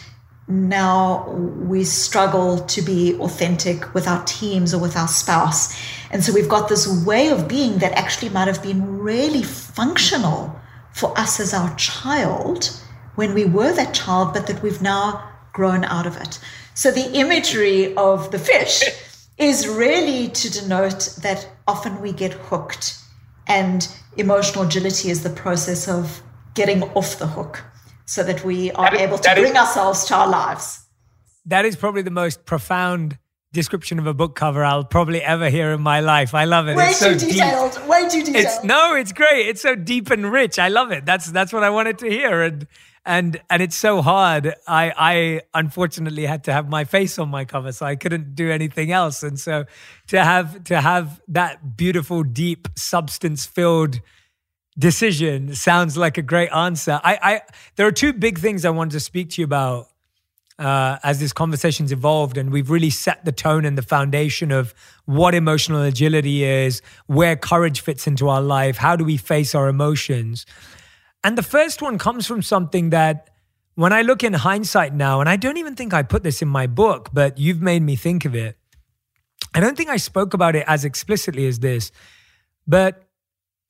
now we struggle to be authentic with our teams or with our spouse. And so we've got this way of being that actually might have been really functional for us as our child when we were that child, but that we've now grown out of it. So the imagery of the fish is really to denote that often we get hooked, and emotional agility is the process of getting off the hook so that we are that able is, to bring is, ourselves to our lives. That is probably the most profound description of a book cover I'll probably ever hear in my life. I love it. Way it's too so detailed. Deep. Way too detailed. It's, no, it's great. It's so deep and rich. I love it. That's that's what I wanted to hear. And and and it's so hard. I I unfortunately had to have my face on my cover, so I couldn't do anything else. And so to have to have that beautiful, deep, substance-filled decision sounds like a great answer. I, I there are two big things I wanted to speak to you about uh, as this conversation's evolved, and we've really set the tone and the foundation of what emotional agility is, where courage fits into our life, how do we face our emotions. And the first one comes from something that when I look in hindsight now, and I don't even think I put this in my book, but you've made me think of it. I don't think I spoke about it as explicitly as this, but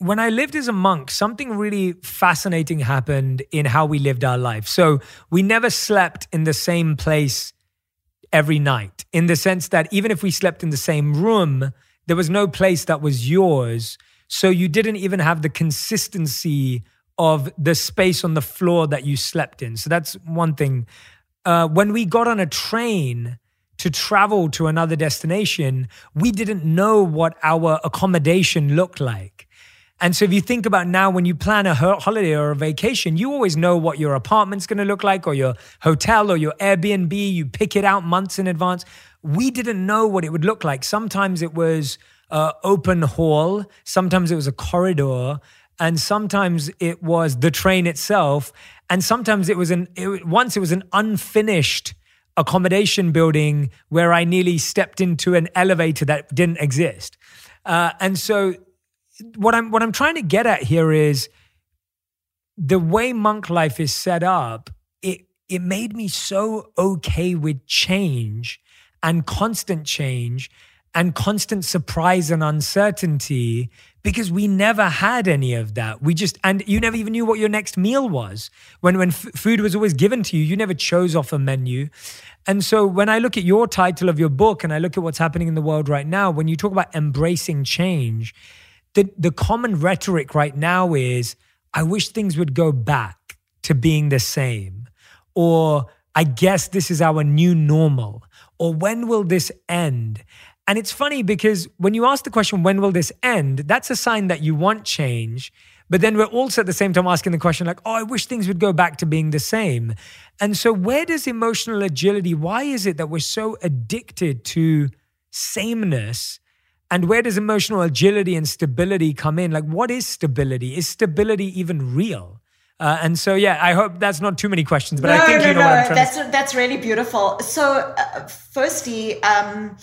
when I lived as a monk, something really fascinating happened in how we lived our life. So we never slept in the same place every night, in the sense that even if we slept in the same room, there was no place that was yours. So you didn't even have the consistency of the space on the floor that you slept in. So that's one thing. Uh, when we got on a train to travel to another destination, we didn't know what our accommodation looked like. And so if you think about now, when you plan a ho- holiday or a vacation, you always know what your apartment's going to look like, or your hotel or your Airbnb. You pick it out months in advance. We didn't know what it would look like. Sometimes it was uh, open hall. Sometimes it was a corridor. And sometimes it was the train itself. And sometimes it was an, it, once it was an unfinished accommodation building where I nearly stepped into an elevator that didn't exist. Uh, and so what I'm, what I'm trying to get at here is the way monk life is set up, it, it made me so okay with change and constant change and constant surprise and uncertainty, because we never had any of that. We just, and you never even knew what your next meal was. When when f- food was always given to you, you never chose off a menu. And so when I look at your title of your book and I look at what's happening in the world right now, when you talk about embracing change, the, the common rhetoric right now is, I wish things would go back to being the same. Or I guess this is our new normal. Or when will this end? And it's funny because when you ask the question, when will this end? That's a sign that you want change. But then we're also at the same time asking the question like, oh, I wish things would go back to being the same. And so where does emotional agility, why is it that we're so addicted to sameness? And where does emotional agility and stability come in? Like, what is stability? Is stability even real? Uh, and so, yeah, I hope that's not too many questions, but no, I think no, you know no. what I'm trying that's, to say. That's really beautiful. So uh, firstly, um,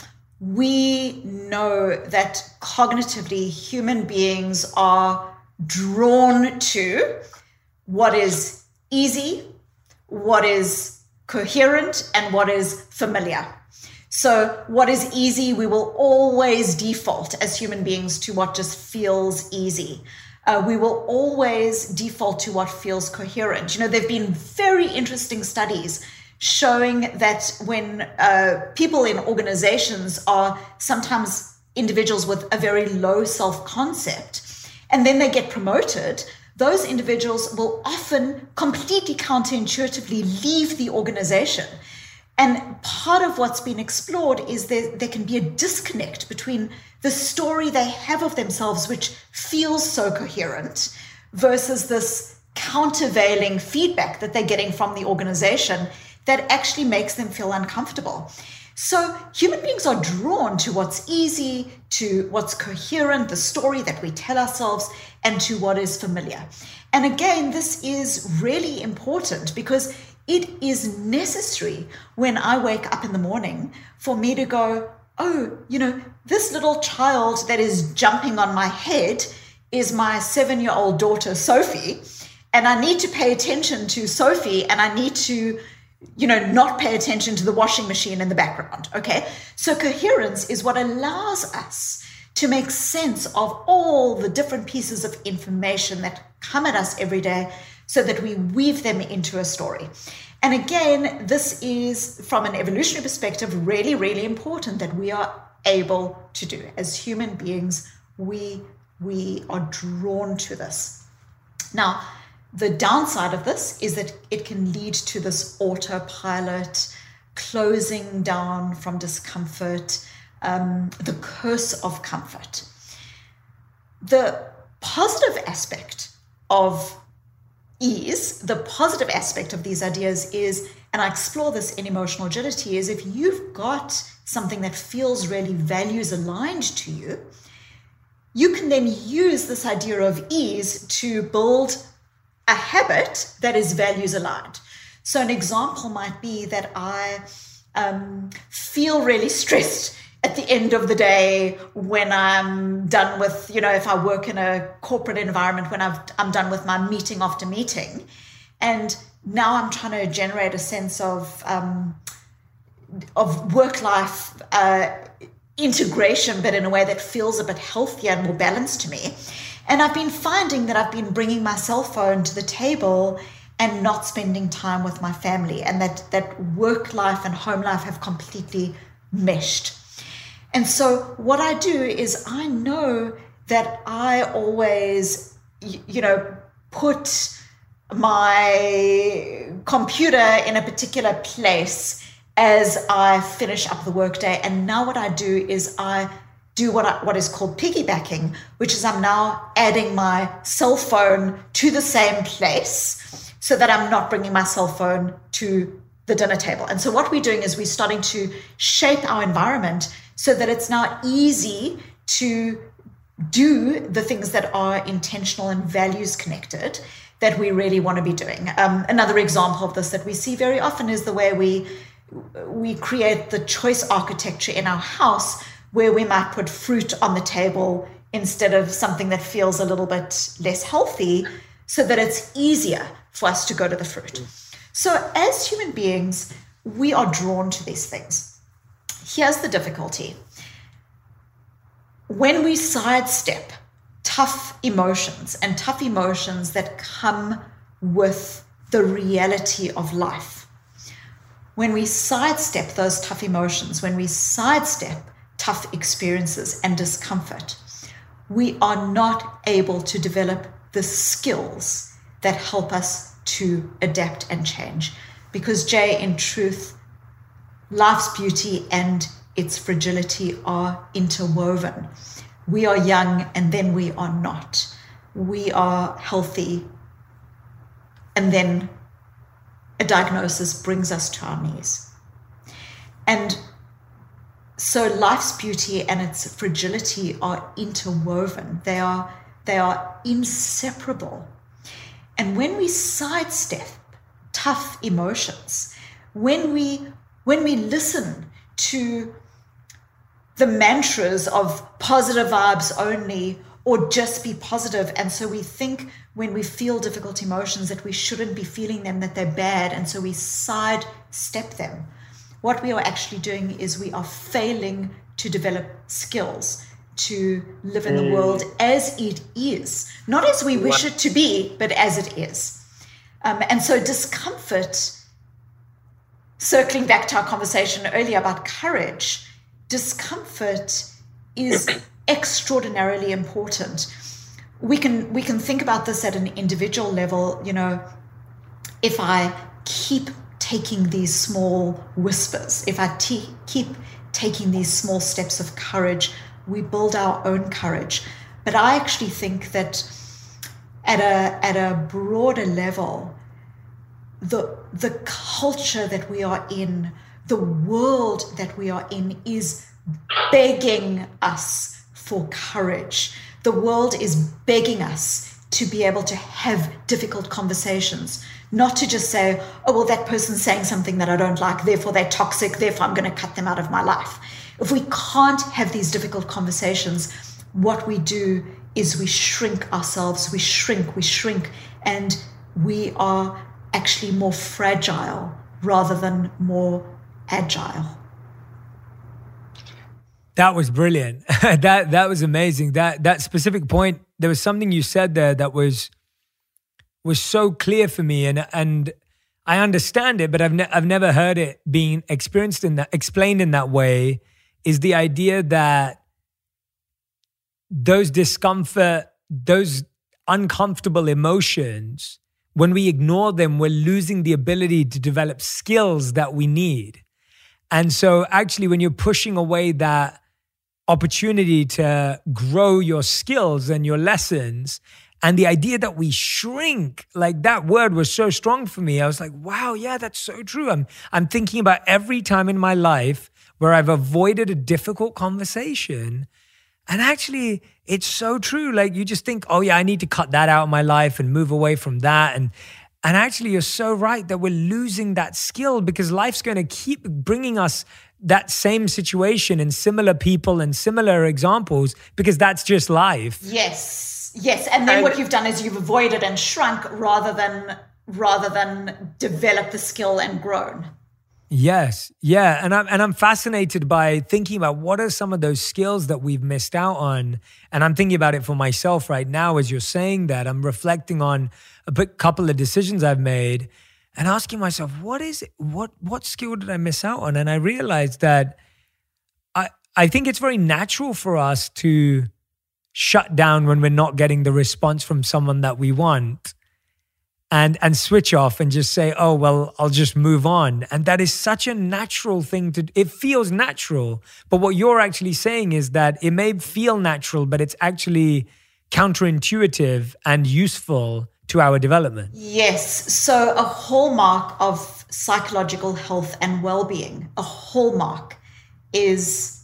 we know that cognitively human beings are drawn to what is easy, what is coherent, and what is familiar. So what is easy, we will always default as human beings to what just feels easy. Uh, we will always default to what feels coherent. You know, there have been very interesting studies showing that when uh, people in organizations are sometimes individuals with a very low self-concept, and then they get promoted, those individuals will often completely counterintuitively leave the organization. And part of what's been explored is there, there can be a disconnect between the story they have of themselves, which feels so coherent, versus this countervailing feedback that they're getting from the organization that actually makes them feel uncomfortable. So human beings are drawn to what's easy, to what's coherent, the story that we tell ourselves, and to what is familiar. And again, this is really important because it is necessary when I wake up in the morning for me to go, oh, you know, this little child that is jumping on my head is my seven-year-old daughter, Sophie, and I need to pay attention to Sophie, and I need to, you know, not pay attention to the washing machine in the background, okay? So coherence is what allows us to make sense of all the different pieces of information that come at us every day so that we weave them into a story. And again, this is, from an evolutionary perspective, really, really important that we are able to do. As human beings, we, we are drawn to this. Now, the downside of this is that it can lead to this autopilot, closing down from discomfort, um, the curse of comfort. The positive aspect of ease, the positive aspect of these ideas is, and I explore this in emotional agility, is if you've got something that feels really values aligned to you, you can then use this idea of ease to build a habit that is values aligned. So an example might be that I um, feel really stressed at the end of the day when I'm done with, you know, if I work in a corporate environment, when I've, I'm done with my meeting after meeting. And now I'm trying to generate a sense of, um, of work-life uh, integration, but in a way that feels a bit healthier and more balanced to me. And I've been finding that I've been bringing my cell phone to the table and not spending time with my family, and that, that work life and home life have completely meshed. And so what I do is I know that I always, you know, put my computer in a particular place as I finish up the workday. And now what I do is I do what I, what is called piggybacking, which is I'm now adding my cell phone to the same place so that I'm not bringing my cell phone to the dinner table. And so what we're doing is we're starting to shape our environment so that it's now easy to do the things that are intentional and values connected that we really want to be doing. Um, another example of this that we see very often is the way we we create the choice architecture in our house, where we might put fruit on the table instead of something that feels a little bit less healthy, so that it's easier for us to go to the fruit. So as human beings, we are drawn to these things. Here's the difficulty. When we sidestep tough emotions and tough emotions that come with the reality of life, when we sidestep those tough emotions, when we sidestep tough experiences and discomfort, we are not able to develop the skills that help us to adapt and change. Because, Jay, in truth, life's beauty and its fragility are interwoven. We are young and then we are not. We are healthy and then a diagnosis brings us to our knees. And so life's beauty and its fragility are interwoven. They are, they are inseparable. And when we sidestep tough emotions, when we, when we listen to the mantras of positive vibes only, or just be positive, and so we think when we feel difficult emotions that we shouldn't be feeling them, that they're bad, and so we sidestep them, what we are actually doing is we are failing to develop skills to live in the world as it is, not as we wish it to be, but as it is. Um, and so discomfort, circling back to our conversation earlier about courage, discomfort is extraordinarily important. We can we can think about this at an individual level. You know, if I keep taking these small whispers, if I te- keep taking these small steps of courage, we build our own courage. But I actually think that at a at a broader level, the the culture that we are in, the world that we are in, is begging us for courage. The world is begging us to be able to have difficult conversations, not to just say, oh, well, that person's saying something that I don't like, therefore they're toxic, therefore I'm going to cut them out of my life. If we can't have these difficult conversations, what we do is we shrink ourselves, we shrink, we shrink, and we are actually more fragile rather than more agile. That was brilliant. that that was amazing. That that specific point, there was something you said there that was was so clear for me, and and I understand it, but I've ne- I've never heard it being experienced in that, explained in that way. Is the idea that those discomfort, those uncomfortable emotions, when we ignore them, we're losing the ability to develop skills that we need. And so actually, when you're pushing away that opportunity to grow your skills and your lessons, and the idea that we shrink, like that word was so strong for me. I was like, wow, yeah, that's so true. I'm, I'm thinking about every time in my life where I've avoided a difficult conversation. And actually, it's so true. Like you just think, oh yeah, I need to cut that out of my life and move away from that. And And actually, you're so right that we're losing that skill, because life's going to keep bringing us that same situation and similar people and similar examples, because that's just life. Yes, yes. And then and what you've done is you've avoided and shrunk rather than rather than develop the skill and grown. Yes. Yeah. And I'm, and I'm fascinated by thinking about what are some of those skills that we've missed out on. And I'm thinking about it for myself right now as you're saying that. I'm reflecting on a couple of decisions I've made and asking myself, what is it? What, what skill did I miss out on? And I realized that I, I think it's very natural for us to shut down when we're not getting the response from someone that we want. And and switch off and just say, oh, well, I'll just move on. And that is such a natural thing to, it feels natural. But what you're actually saying is that it may feel natural, but it's actually counterintuitive and useful to our development. Yes. So a hallmark of psychological health and well-being, a hallmark is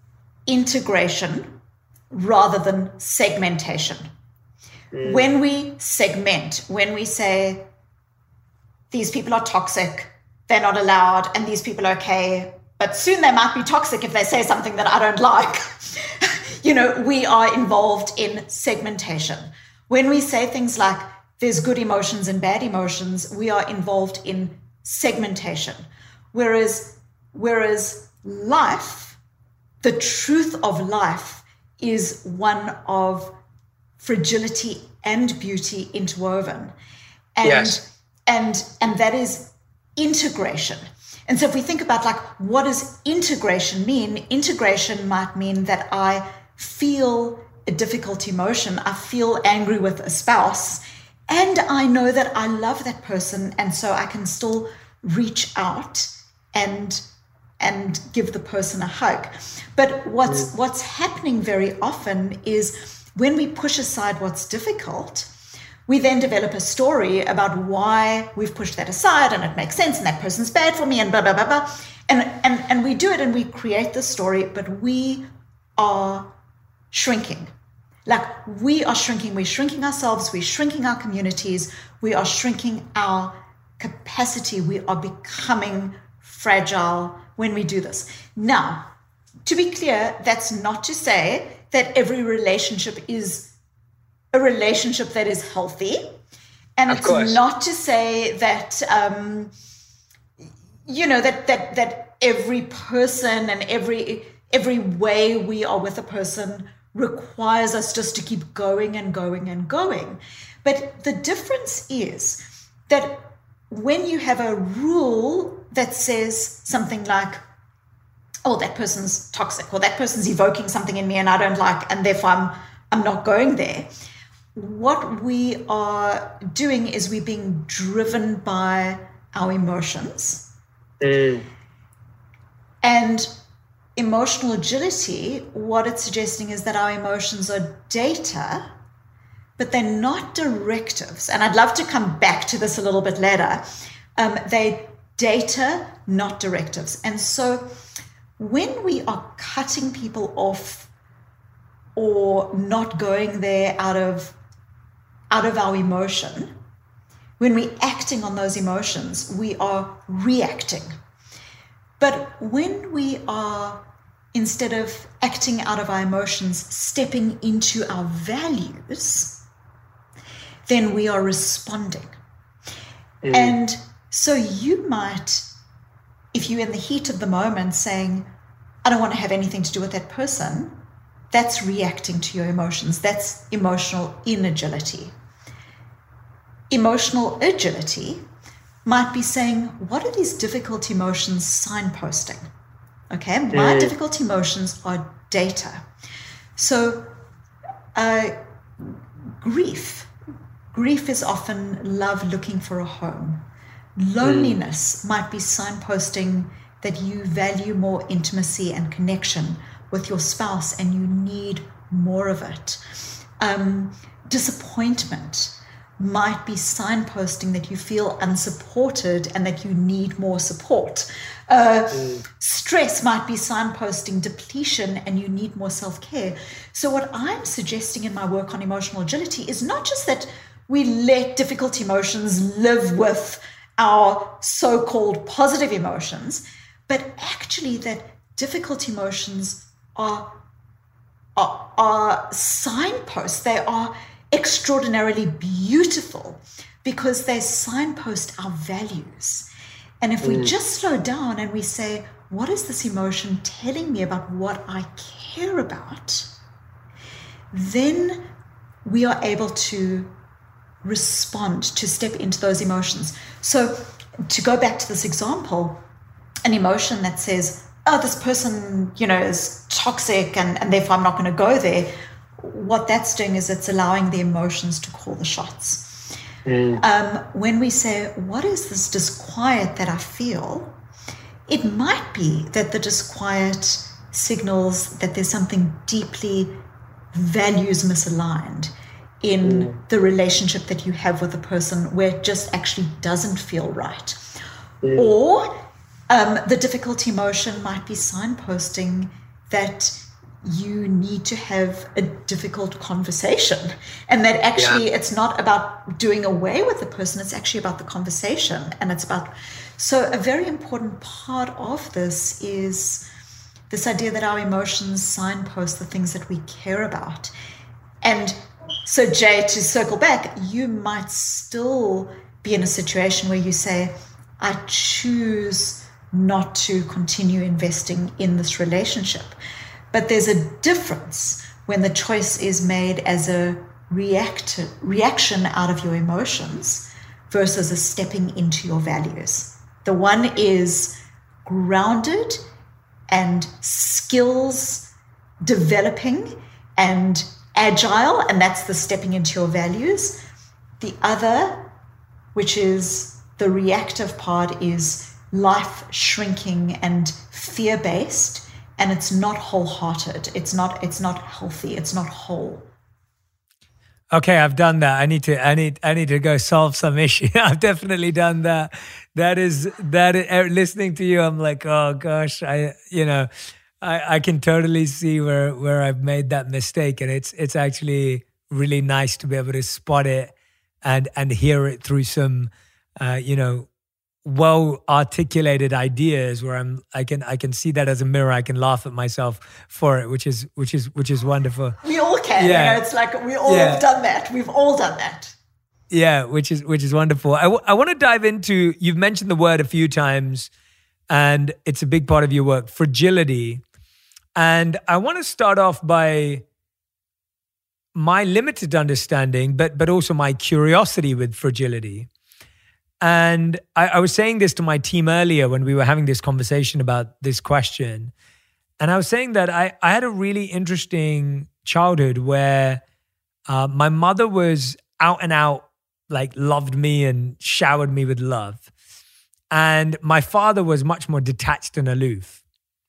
integration rather than segmentation. Mm. When we segment, when we say these people are toxic, they're not allowed, and these people are okay, but soon they might be toxic if they say something that I don't like. You know, we are involved in segmentation. When we say things like there's good emotions and bad emotions, we are involved in segmentation. Whereas, whereas life, the truth of life is one of fragility and beauty interwoven. And, yes. and, and that is integration. And so if we think about like, what does integration mean? Integration might mean that I feel a difficult emotion. I feel angry with a spouse and I know that I love that person. And so I can still reach out and, and give the person a hug. But what's, mm. what's happening very often is when we push aside what's difficult, we then develop a story about why we've pushed that aside and it makes sense and that person's bad for me and blah, blah, blah, blah. And, and, and we do it and we create the story, but we are shrinking. Like we are shrinking. We're shrinking ourselves. We're shrinking our communities. We are shrinking our capacity. We are becoming fragile when we do this. Now, to be clear, that's not to say that every relationship is a relationship that is healthy. And of it's course. Not to say that, um, you know, that, that, that every person and every, every way we are with a person requires us just to keep going and going and going. But the difference is that when you have a rule that says something like, oh, that person's toxic, or that person's evoking something in me and I don't like, and therefore I'm, I'm not going there. What we are doing is we're being driven by our emotions. Mm. And emotional agility, what it's suggesting is that our emotions are data, but they're not directives. And I'd love to come back to this a little bit later. Um, they're data, not directives. And so when we are cutting people off or not going there out of, out of our emotion, when we're acting on those emotions, we are reacting. But when we are, instead of acting out of our emotions, stepping into our values, then we are responding. Mm. And so you might, if you're in the heat of the moment saying, I don't want to have anything to do with that person, that's reacting to your emotions. That's emotional inagility. Emotional agility might be saying, what are these difficult emotions signposting? Okay, my mm. difficult emotions are data. So uh, grief. Grief is often love looking for a home. Loneliness mm. might be signposting that you value more intimacy and connection with your spouse and you need more of it. Um, disappointment might be signposting that you feel unsupported and that you need more support. Uh, mm. Stress might be signposting depletion and you need more self-care. So what I'm suggesting in my work on emotional agility is not just that we let difficult emotions live with our so-called positive emotions, but actually that difficult emotions are, are, are signposts. They are extraordinarily beautiful because they signpost our values. And if we just slow down and we say, what is this emotion telling me about what I care about? Then we are able to respond, to step into those emotions. So to go back to this example, an emotion that says, oh, this person, you know, is toxic and, and therefore I'm not going to go there. What that's doing is it's allowing the emotions to call the shots. Mm. Um, when we say, what is this disquiet that I feel? It might be that the disquiet signals that there's something deeply values misaligned in mm. the relationship that you have with a person where it just actually doesn't feel right. Mm. Or um, the difficult emotion might be signposting that you need to have a difficult conversation, and that actually yeah. it's not about doing away with the person, it's actually about the conversation. And it's about, so a very important part of this is this idea that our emotions signpost the things that we care about. And so Jay, to circle back, you might still be in a situation where you say, I choose not to continue investing in this relationship. But there's a difference when the choice is made as a react, reaction out of your emotions versus a stepping into your values. The one is grounded and skills developing and agile, and that's the stepping into your values. The other, which is the reactive part, is life shrinking and fear-based. And it's not wholehearted. It's not, it's not healthy. It's not whole. Okay, I've done that. I need to, I need, I need to go solve some issue. I've definitely done that. That is, that is, listening to you, I'm like, oh gosh, I, you know, I, I can totally see where, where I've made that mistake. And it's, it's actually really nice to be able to spot it and, and hear it through some, uh, you know, well articulated ideas where I'm I can I can see that as a mirror. I can laugh at myself for it, which is which is which is wonderful. We all can. Yeah. You know, it's like we all yeah. have done that. We've all done that. Yeah, which is which is wonderful. I, w- I want to dive into, you've mentioned the word a few times, and it's a big part of your work, fragility. And I want to start off by my limited understanding, but but also my curiosity with fragility. And I, I was saying this to my team earlier when we were having this conversation about this question. And I was saying that I, I had a really interesting childhood where uh, my mother was out and out, like loved me and showered me with love. And my father was much more detached and aloof.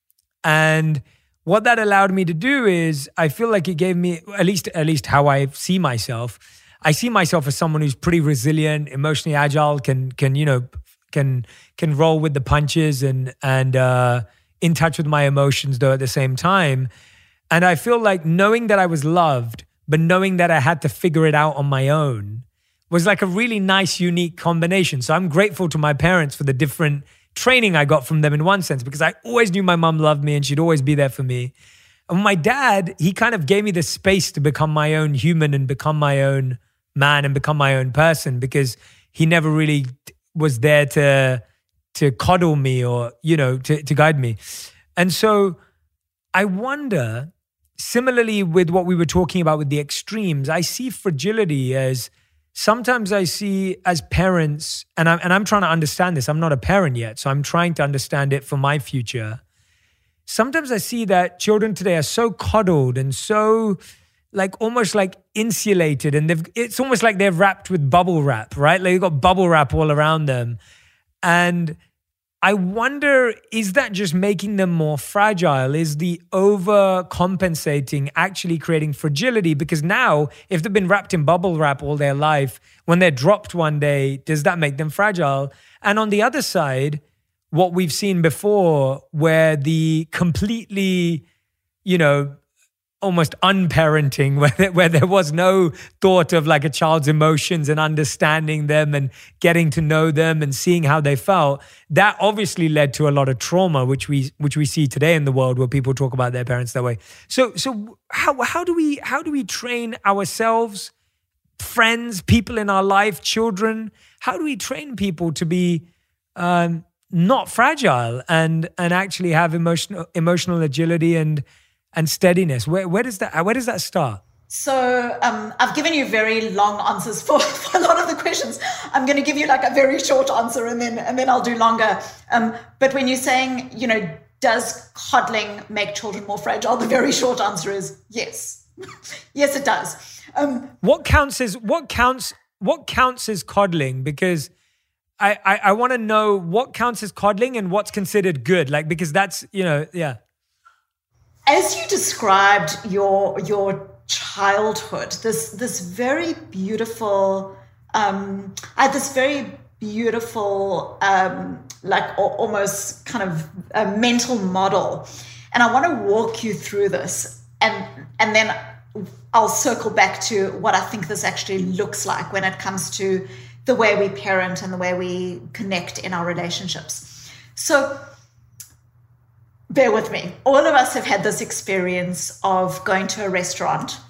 And what that allowed me to do is, I feel like it gave me, at least, at least how I see myself, I see myself as someone who's pretty resilient, emotionally agile, can can you know can can roll with the punches and and uh, in touch with my emotions though at the same time. And I feel like knowing that I was loved, but knowing that I had to figure it out on my own was like a really nice, unique combination. So I'm grateful to my parents for the different training I got from them in one sense, because I always knew my mom loved me and she'd always be there for me. And my dad, he kind of gave me the space to become my own human and become my own man and become my own person, because he never really was there to to coddle me or, you know, to, to guide me. And so I wonder, similarly with what we were talking about with the extremes, I see fragility as, sometimes I see as parents, and I'm, and I'm trying to understand this. I'm not a parent yet, so I'm trying to understand it for my future. Sometimes I see that children today are so coddled and so like almost like insulated, and they've, it's almost like they're wrapped with bubble wrap, right? Like they've got bubble wrap all around them. And I wonder, is that just making them more fragile? Is the overcompensating actually creating fragility? Because now, if they've been wrapped in bubble wrap all their life, when they're dropped one day, does that make them fragile? And on the other side, what we've seen before, where the completely, you know, almost unparenting, where there, where there was no thought of like a child's emotions and understanding them and getting to know them and seeing how they felt, that obviously led to a lot of trauma, which we which we see today in the world, where people talk about their parents that way. So so how how do we how do we train ourselves, friends, people in our life, children? How do we train people to be um, not fragile and and actually have emotional emotional agility and and steadiness? Where where does that where does that start? So um, I've given you very long answers for, for a lot of the questions. I'm going to give you like a very short answer and then and then I'll do longer. Um, but when you're saying, you know, does coddling make children more fragile? The very short answer is yes. Yes, it does. Um, what counts as what counts what counts as coddling? Because I I, I want to know what counts as coddling and what's considered good. Like, because that's, you know, yeah. As you described your your childhood, this this very beautiful, um, I had this very beautiful, um, like a, almost kind of a mental model, and I want to walk you through this, and and then I'll circle back to what I think this actually looks like when it comes to the way we parent and the way we connect in our relationships. So bear with me. All of us have had this experience of going to a restaurant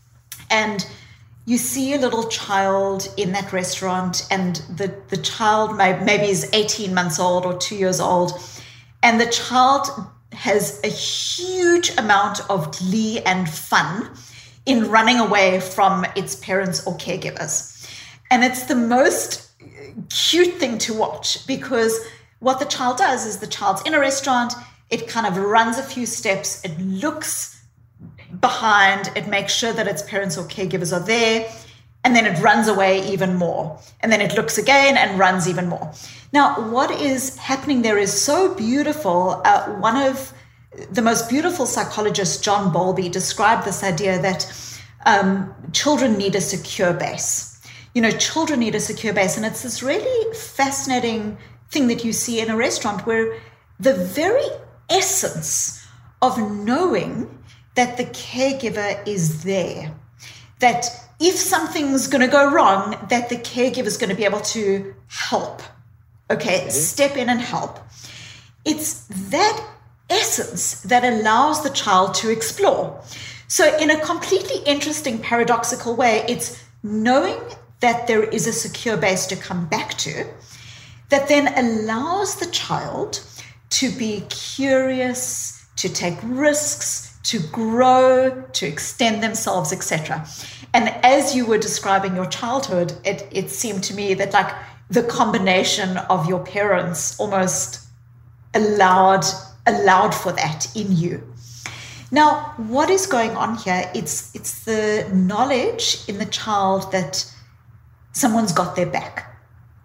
and you see a little child in that restaurant and the, the child may, maybe is eighteen months old or two years old, and the child has a huge amount of glee and fun in running away from its parents or caregivers. And it's the most cute thing to watch, because what the child does is the child's in a restaurant, it kind of runs a few steps, it looks behind, it makes sure that its parents or caregivers are there, and then it runs away even more. And then it looks again and runs even more. Now, what is happening there is so beautiful. Uh, one of the most beautiful psychologists, John Bowlby, described this idea that um, children need a secure base. You know, children need a secure base. And it's this really fascinating thing that you see in a restaurant where the very essence of knowing that the caregiver is there, that if something's going to go wrong, that the caregiver is going to be able to help, okay, mm-hmm. step in and help. It's that essence that allows the child to explore. So in a completely interesting, paradoxical way, it's knowing that there is a secure base to come back to that then allows the child to be curious, to take risks, to grow, to extend themselves, et cetera. And as you were describing your childhood, it, it seemed to me that like the combination of your parents almost allowed allowed for that in you. Now, what is going on here? It's it's the knowledge in the child that someone's got their back.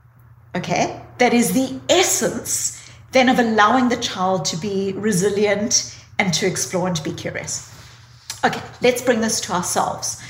Okay? That is the essence then of allowing the child to be resilient and to explore and to be curious. Okay, let's bring this to ourselves.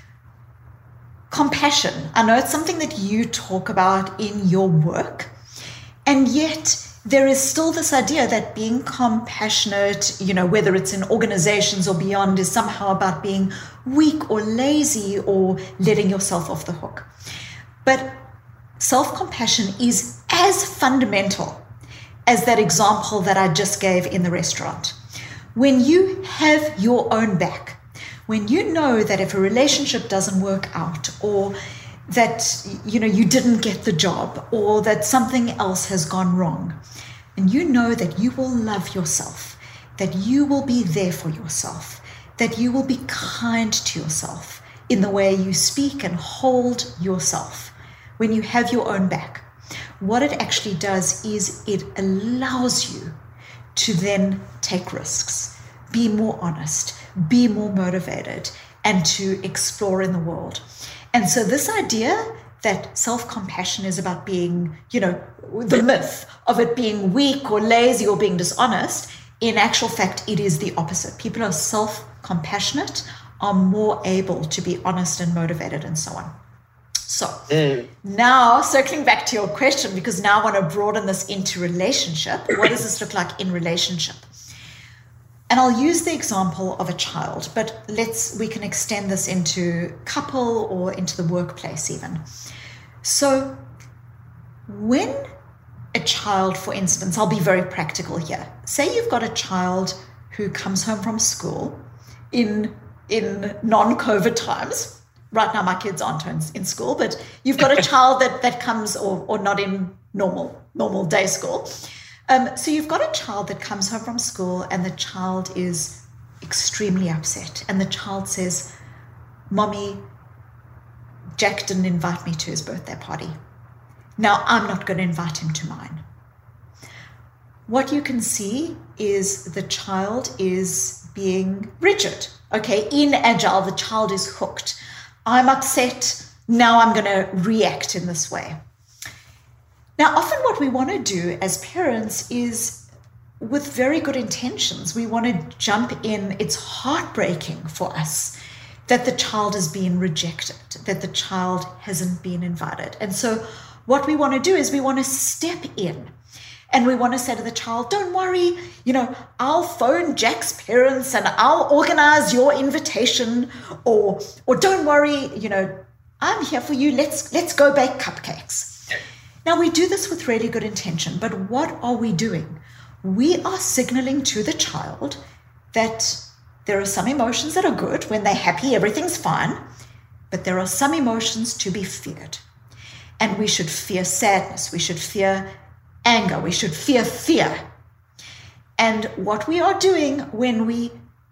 Compassion. I know it's something that you talk about in your work, and yet there is still this idea that being compassionate, you know, whether it's in organizations or beyond, is somehow about being weak or lazy or letting yourself off the hook. But self-compassion is as fundamental as that example that I just gave in the restaurant. When you have your own back, when you know that if a relationship doesn't work out, or that, you know, you didn't get the job, or that something else has gone wrong, and you know that you will love yourself, that you will be there for yourself, that you will be kind to yourself in the way you speak and hold yourself, when you have your own back, what it actually does is it allows you to then take risks, be more honest, be more motivated, and to explore in the world. And so this idea that self-compassion is about being, you know, the myth of it being weak or lazy or being dishonest, in actual fact, it is the opposite. People who are self-compassionate are more able to be honest and motivated and so on. So mm. now circling back to your question, because now I want to broaden this into relationship. What does this look like in relationship? And I'll use the example of a child, but let's we can extend this into couple or into the workplace even. So when a child, for instance, I'll be very practical here. Say you've got a child who comes home from school in, in non-COVID times. Right now, my kids aren't in school, but you've got a child that, that comes, or, or not in normal, normal day school. Um, so you've got a child that comes home from school and the child is extremely upset. And the child says, Mommy, Jack didn't invite me to his birthday party. Now I'm not going to invite him to mine. What you can see is the child is being rigid, okay, inagile. The child is hooked. I'm upset. Now I'm going to react in this way. Now, often what we want to do as parents is with very good intentions. We want to jump in. It's heartbreaking for us that the child is being rejected, that the child hasn't been invited. And so what we want to do is we want to step in and we want to say to the child, don't worry, you know, I'll phone Jack's parents and I'll organize your invitation, or or don't worry, you know, I'm here for you. Let's let's go bake cupcakes. Now, we do this with really good intention, but what are we doing? We are signaling to the child that there are some emotions that are good. When they're happy, everything's fine, but there are some emotions to be feared. And we should fear sadness. We should fear anger. We should fear fear. And what we are doing when we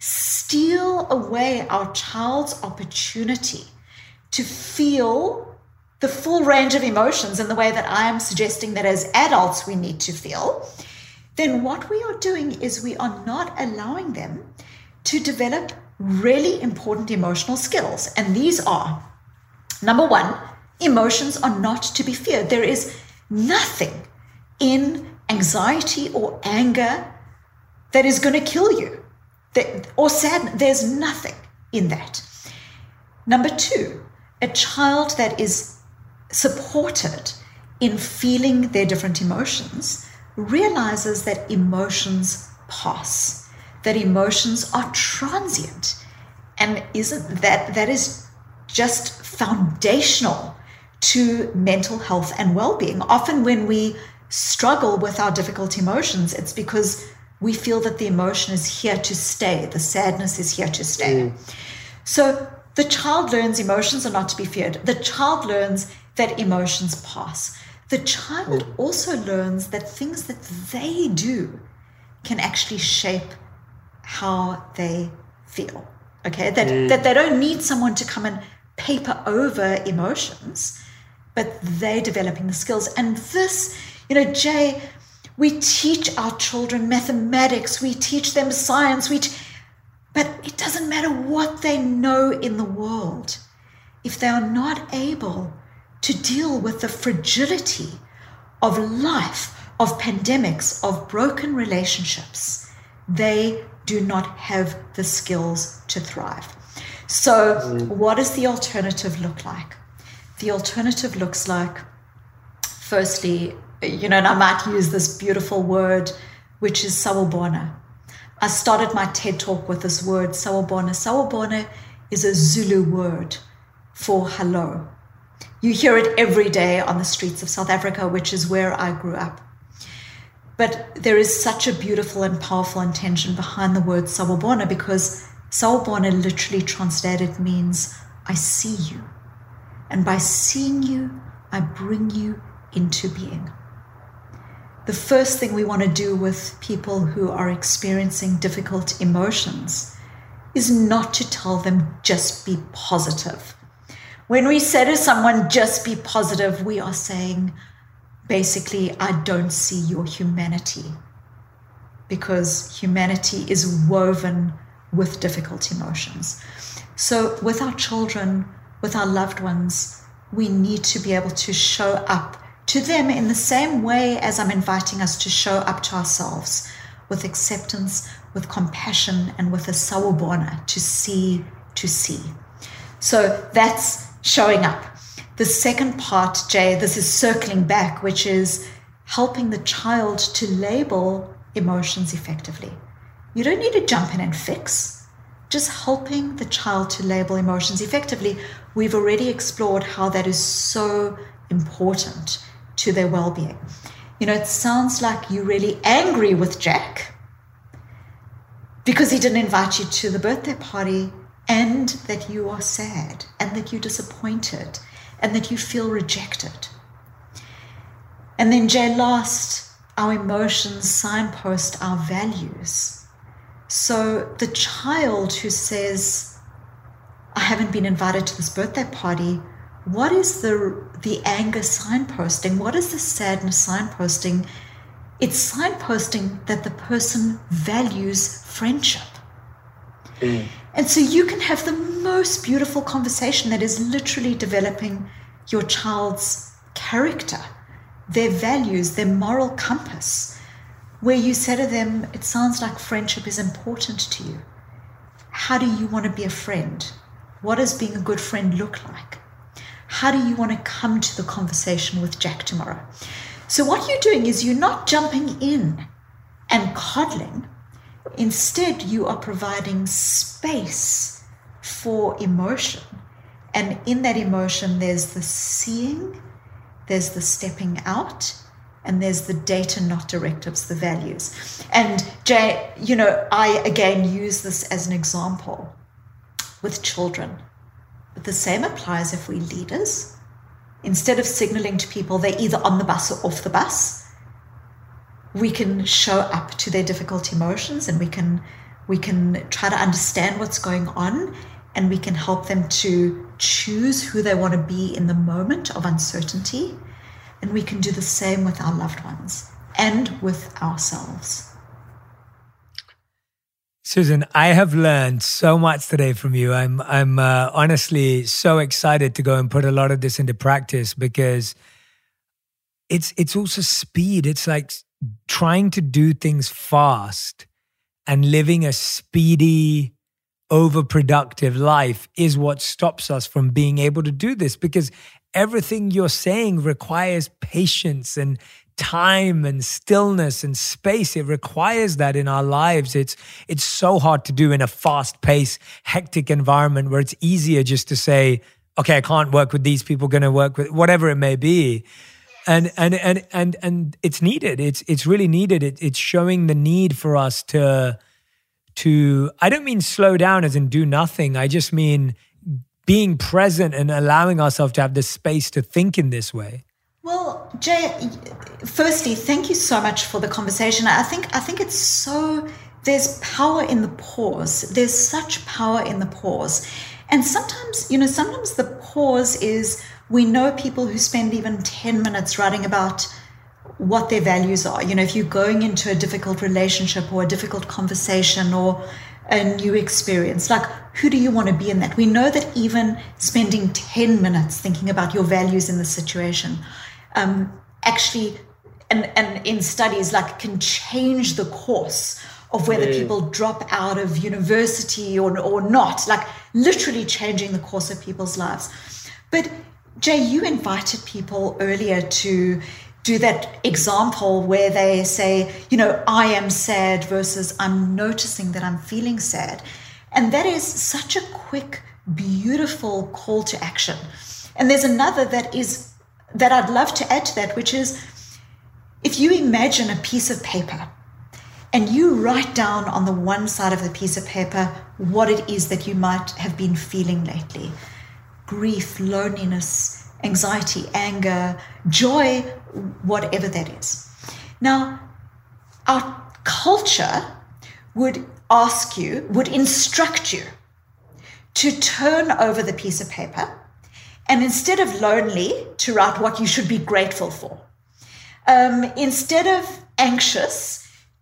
steal away our child's opportunity to feel the full range of emotions in the way that I am suggesting that as adults we need to feel, then what we are doing is we are not allowing them to develop really important emotional skills. And these are, number one, emotions are not to be feared. There is nothing in anxiety or anger that is going to kill you, that, or sadness. There's nothing in that. Number two, a child that is supported in feeling their different emotions realizes that emotions pass, that emotions are transient. And isn't that, that is just foundational to mental health and well-being. Often when we struggle with our difficult emotions, it's because we feel that the emotion is here to stay. The sadness is here to stay. Mm. So the child learns emotions are not to be feared. The child learns that emotions pass. The child mm. also learns that things that they do can actually shape how they feel. Okay, that, mm. that they don't need someone to come and paper over emotions, but they're developing the skills. And this, you know, Jay, we teach our children mathematics, we teach them science, we t- but it doesn't matter what they know in the world. If they are not able to deal with the fragility of life, of pandemics, of broken relationships, they do not have the skills to thrive. So mm. what does the alternative look like? The alternative looks like, firstly, you know, and I might use this beautiful word, which is sawubona. I started my TED Talk with this word, sawubona. Sawubona is a Zulu word for hello. You hear it every day on the streets of South Africa, which is where I grew up. But there is such a beautiful and powerful intention behind the word sawubona, because sawubona literally translated means I see you. And by seeing you, I bring you into being. The first thing we want to do with people who are experiencing difficult emotions is not to tell them just be positive. When we say to someone, just be positive, we are saying, basically, I don't see your humanity, because humanity is woven with difficult emotions. So with our children, with our loved ones, we need to be able to show up to them in the same way as I'm inviting us to show up to ourselves, with acceptance, with compassion, and with a sawubona, to see, to see. So that's showing up. The second part, Jay, this is circling back, which is helping the child to label emotions effectively. You don't need to jump in and fix, just helping the child to label emotions effectively. We've already explored how that is so important to their well-being. You know, it sounds like you're really angry with Jack because he didn't invite you to the birthday party, and that you are sad, and that you're disappointed, and that you feel rejected. And then, Jay, last, our emotions signpost our values. So the child who says, I haven't been invited to this birthday party, what is the the anger signposting? What is the sadness signposting? It's signposting that the person values friendship. Mm. And so you can have the most beautiful conversation that is literally developing your child's character, their values, their moral compass, where you say to them, it sounds like friendship is important to you. How do you want to be a friend? What does being a good friend look like? How do you want to come to the conversation with Jack tomorrow? So what you're doing is you're not jumping in and coddling. Instead, you are providing space for emotion. And in that emotion, there's the seeing, there's the stepping out, and there's the data, not directives, the values. And Jay, you know, I again use this as an example with children. But the same applies if we're leaders. Instead of signaling to people they're either on the bus or off the bus, we can show up to their difficult emotions, and we can we can try to understand what's going on, and we can help them to choose who they want to be in the moment of uncertainty. And we can do the same with our loved ones and with ourselves. Susan, I have learned so much today from you. I'm I'm uh, honestly so excited to go and put a lot of this into practice, because it's it's also speed. It's like trying to do things fast and living a speedy, overproductive life is what stops us from being able to do this, because everything you're saying requires patience and time and stillness and space. It requires that in our lives. It's it's so hard to do in a fast-paced, hectic environment where it's easier just to say, okay, I can't work with these people, going to work with whatever it may be. And and and and and it's needed. It's it's really needed. It, it's showing the need for us to to I don't mean slow down as in do nothing. I just mean being present and allowing ourselves to have the space to think in this way. Well, Jay, firstly, thank you so much for the conversation. I think I think it's so, there's power in the pause. There's such power in the pause. And sometimes, you know, sometimes the pause is, we know people who spend even ten minutes writing about what their values are. You know, if you're going into a difficult relationship or a difficult conversation or a new experience, like, who do you want to be in that? We know that even spending ten minutes thinking about your values in the situation um, actually, and, and in studies, like, can change the course of whether mm. people drop out of university or, or not, like literally changing the course of people's lives. But Jay, you invited people earlier to do that example where they say, you know, I am sad versus I'm noticing that I'm feeling sad. And that is such a quick, beautiful call to action. And there's another that is, that I'd love to add to that, which is, if you imagine a piece of paper and you write down on the one side of the piece of paper what it is that you might have been feeling lately: grief, loneliness, anxiety, anger, joy, whatever that is. Now, our culture would ask you, would instruct you to turn over the piece of paper, and instead of lonely, to write what you should be grateful for. Um, instead of anxious,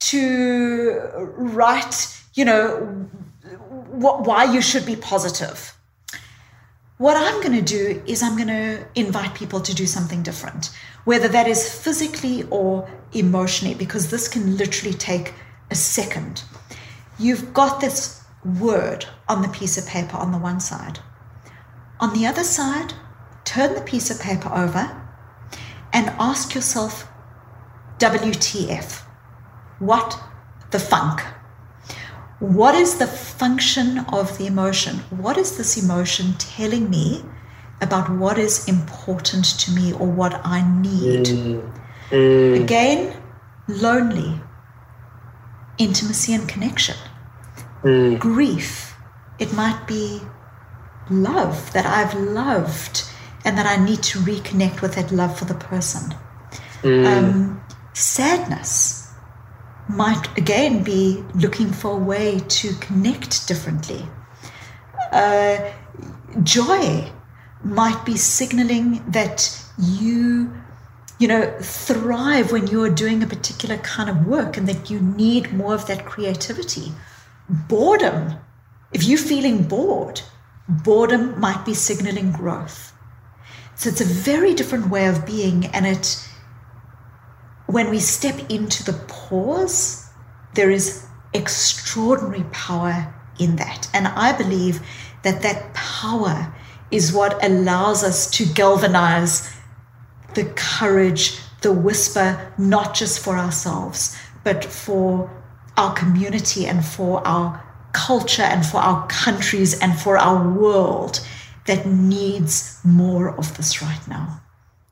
to write, you know, wh- why you should be positive. What I'm going to do is I'm going to invite people to do something different, whether that is physically or emotionally, because this can literally take a second. You've got this word on the piece of paper on the one side. On the other side, turn the piece of paper over and ask yourself, W T F? What the funk? What is the function of the emotion? What is this emotion telling me about what is important to me or what I need? Mm. Mm. Again, lonely, intimacy and connection. Mm. Grief, it might be love, that I've loved and that I need to reconnect with that love for the person. Mm. Um, Sadness might again be looking for a way to connect differently. Uh, joy might be signaling that you, you know, thrive when you're doing a particular kind of work and that you need more of that creativity. Boredom, if you're feeling bored, boredom might be signaling growth. So it's a very different way of being, and it, when we step into the pause, there is extraordinary power in that. And I believe that that power is what allows us to galvanize the courage, the whisper, not just for ourselves, but for our community and for our culture and for our countries and for our world that needs more of this right now.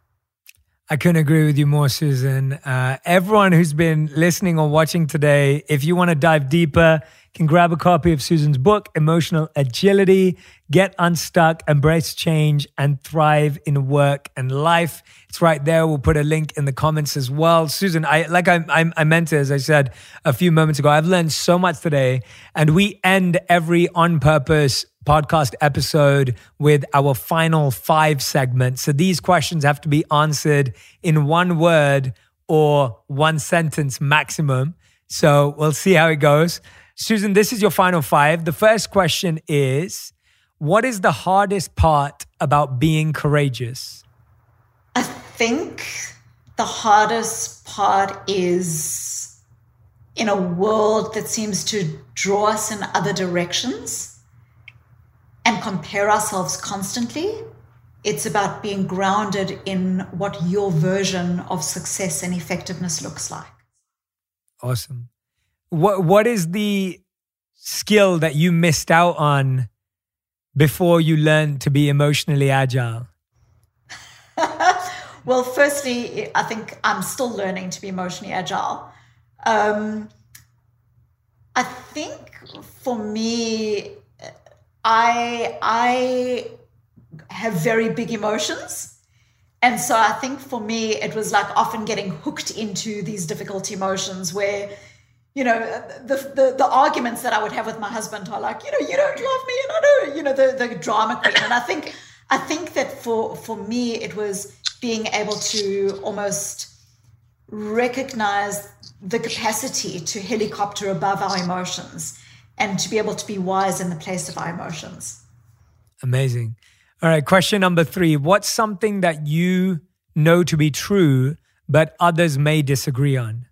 I couldn't agree with you more, Susan. Uh, everyone who's been listening or watching today, if you want to dive deeper, can grab a copy of Susan's book, Emotional Agility, Get Unstuck, Embrace Change, and Thrive in Work and Life. It's right there. We'll put a link in the comments as well. Susan, I like I, I, I meant to, as I said a few moments ago, I've learned so much today, and we end every On Purpose podcast episode with our final five segments. So these questions have to be answered in one word or one sentence maximum. So we'll see how it goes. Susan, this is your final five. The first question is, what is the hardest part about being courageous? I think the hardest part is in a world that seems to draw us in other directions and compare ourselves constantly. It's about being grounded in what your version of success and effectiveness looks like. Awesome. What What is the skill that you missed out on before you learned to be emotionally agile? Well, firstly, I think I'm still learning to be emotionally agile. Um, I think for me, I I have very big emotions. And so I think for me, it was like often getting hooked into these difficult emotions where, you know, the, the the arguments that I would have with my husband are like, you know, you don't love me, and I know, you know, the, the drama queen. And I think I think that for for me, it was being able to almost recognize the capacity to helicopter above our emotions and to be able to be wise in the place of our emotions. Amazing. All right, question number three. What's something that you know to be true, but others may disagree on?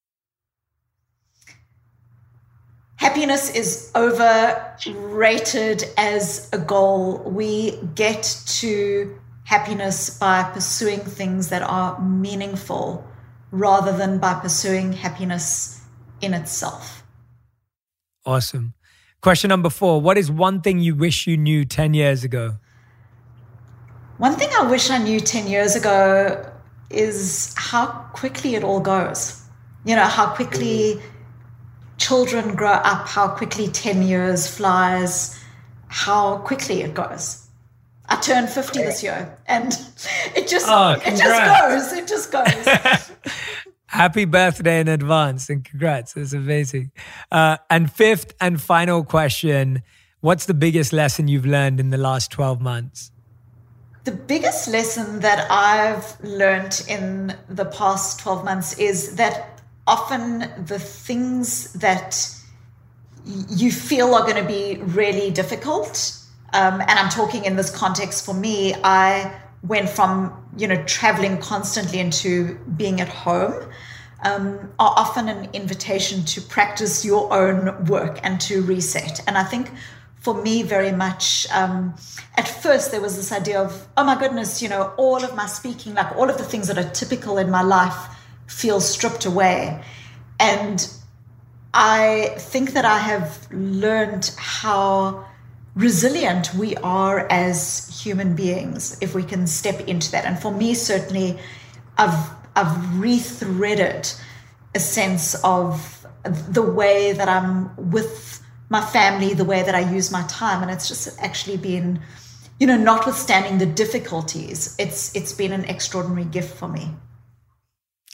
Happiness is overrated as a goal. We get to happiness by pursuing things that are meaningful rather than by pursuing happiness in itself. Awesome. Question number four. What is one thing you wish you knew ten years ago? One thing I wish I knew ten years ago is how quickly it all goes. You know, how quickly children grow up, how quickly ten years flies, how quickly it goes. I turned fifty this year, and it just oh, it just goes. It just goes. Happy birthday in advance, and congrats. That's amazing. Uh, and fifth and final question, what's the biggest lesson you've learned in the last twelve months? The biggest lesson that I've learned in the past twelve months is that often the things that you feel are going to be really difficult, um, and I'm talking in this context for me, I went from, you know, traveling constantly into being at home, um, are often an invitation to practice your own work and to reset. And I think for me, very much, um, at first there was this idea of, oh my goodness, you know, all of my speaking, like all of the things that are typical in my life feel stripped away. And I think that I have learned how resilient we are as human beings if we can step into that. And for me, certainly, I've I've rethreaded a sense of the way that I'm with my family, the way that I use my time, and it's just actually been, you know, notwithstanding the difficulties, it's it's been an extraordinary gift for me.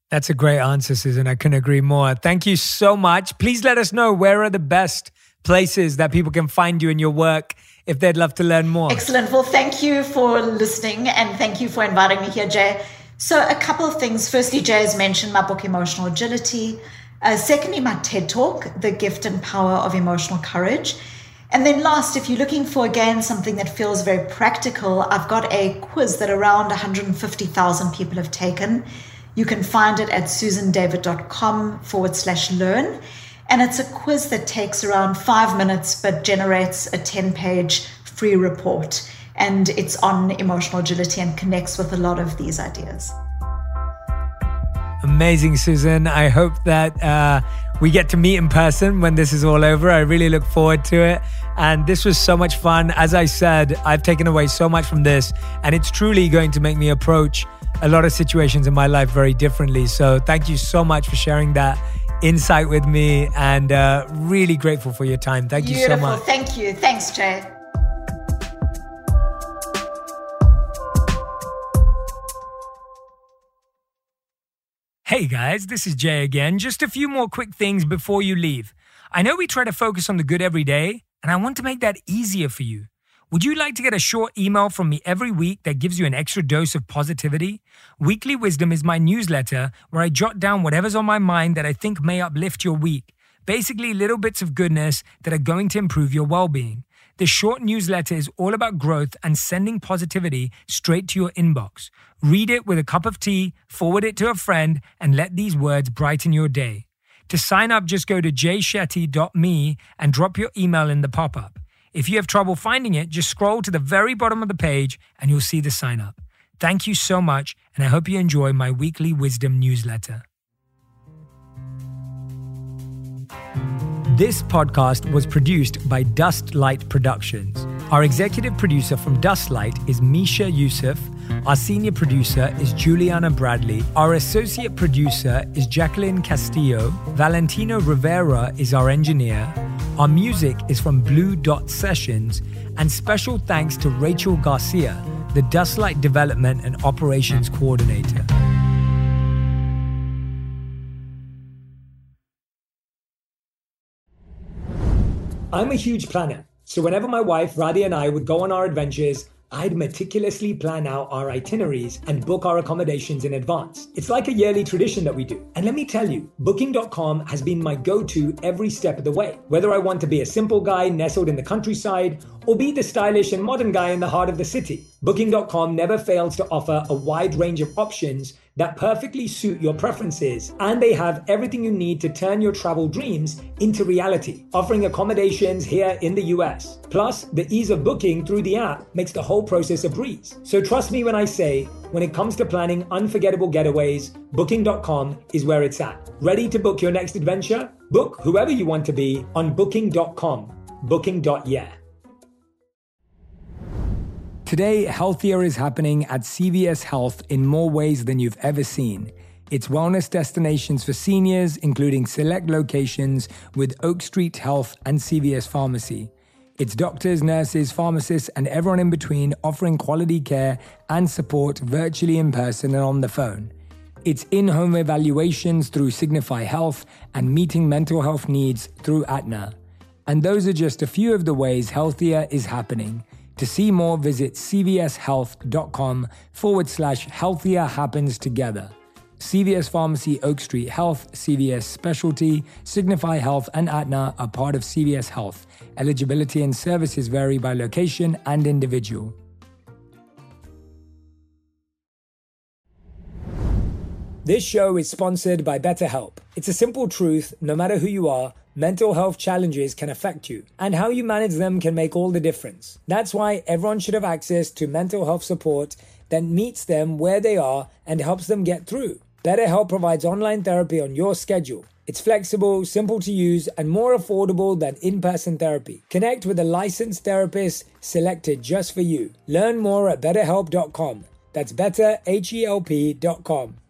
That's a great answer, Susan. I couldn't agree more. Thank you so much. Please let us know where are the best places that people can find you in your work if they'd love to learn more. Excellent. Well, thank you for listening and thank you for inviting me here, Jay. So a couple of things. Firstly, Jay has mentioned my book, Emotional Agility. Uh, secondly, my TED Talk, The Gift and Power of Emotional Courage. And then last, if you're looking for, again, something that feels very practical, I've got a quiz that around one hundred fifty thousand people have taken. You can find it at susandavid.com forward slash learn. And it's a quiz that takes around five minutes, but generates a ten-page free report. And it's on emotional agility and connects with a lot of these ideas. Amazing, Susan. I hope that uh, we get to meet in person when this is all over. I really look forward to it. And this was so much fun. As I said, I've taken away so much from this, and it's truly going to make me approach a lot of situations in my life very differently. So thank you so much for sharing that insight with me, and uh, really grateful for your time. Thank Beautiful. you so much. Thank you. Thanks, Jay. Hey guys, this is Jay again. Just a few more quick things before you leave. I know we try to focus on the good every day, and I want to make that easier for you. Would you like to get a short email from me every week that gives you an extra dose of positivity? Weekly Wisdom is my newsletter where I jot down whatever's on my mind that I think may uplift your week. Basically, little bits of goodness that are going to improve your well-being. The short newsletter is all about growth and sending positivity straight to your inbox. Read it with a cup of tea, forward it to a friend, and let these words brighten your day. To sign up, just go to jay shetty dot me and drop your email in the pop-up. If you have trouble finding it, just scroll to the very bottom of the page and you'll see the sign up. Thank you so much, and I hope you enjoy my weekly wisdom newsletter. This podcast was produced by Dustlight Productions. Our executive producer from Dustlight is Misha Yusuf. Our senior producer is Juliana Bradley. Our associate producer is Jacqueline Castillo. Valentino Rivera is our engineer. Our music is from Blue Dot Sessions. And special thanks to Rachel Garcia, the Dustlight Development and Operations Coordinator. I'm a huge planner, so whenever my wife Radhi and I would go on our adventures, I'd meticulously plan out our itineraries and book our accommodations in advance. It's like a yearly tradition that we do. And let me tell you, booking dot com has been my go-to every step of the way. Whether I want to be a simple guy nestled in the countryside or be the stylish and modern guy in the heart of the city, booking dot com never fails to offer a wide range of options that perfectly suit your preferences, and they have everything you need to turn your travel dreams into reality, offering accommodations here in the U S. Plus, the ease of booking through the app makes the whole process a breeze. So trust me when I say, when it comes to planning unforgettable getaways, booking dot com is where it's at. Ready to book your next adventure? Book whoever you want to be on booking dot com. booking dot yeah. Today, healthier is happening at C V S Health in more ways than you've ever seen. It's wellness destinations for seniors, including select locations with Oak Street Health and C V S Pharmacy. It's doctors, nurses, pharmacists, and everyone in between offering quality care and support virtually in person and on the phone. It's in-home evaluations through Signify Health and meeting mental health needs through Aetna. And those are just a few of the ways healthier is happening. To see more, visit cvshealth.com forward slash healthier happens together. C V S Pharmacy, Oak Street Health, C V S Specialty, Signify Health, and Aetna are part of C V S Health. Eligibility and services vary by location and individual. This show is sponsored by BetterHelp. It's a simple truth, no matter who you are, mental health challenges can affect you, and how you manage them can make all the difference. That's why everyone should have access to mental health support that meets them where they are and helps them get through. BetterHelp provides online therapy on your schedule. It's flexible, simple to use, and more affordable than in-person therapy. Connect with a licensed therapist selected just for you. Learn more at better help dot com. That's better help dot com.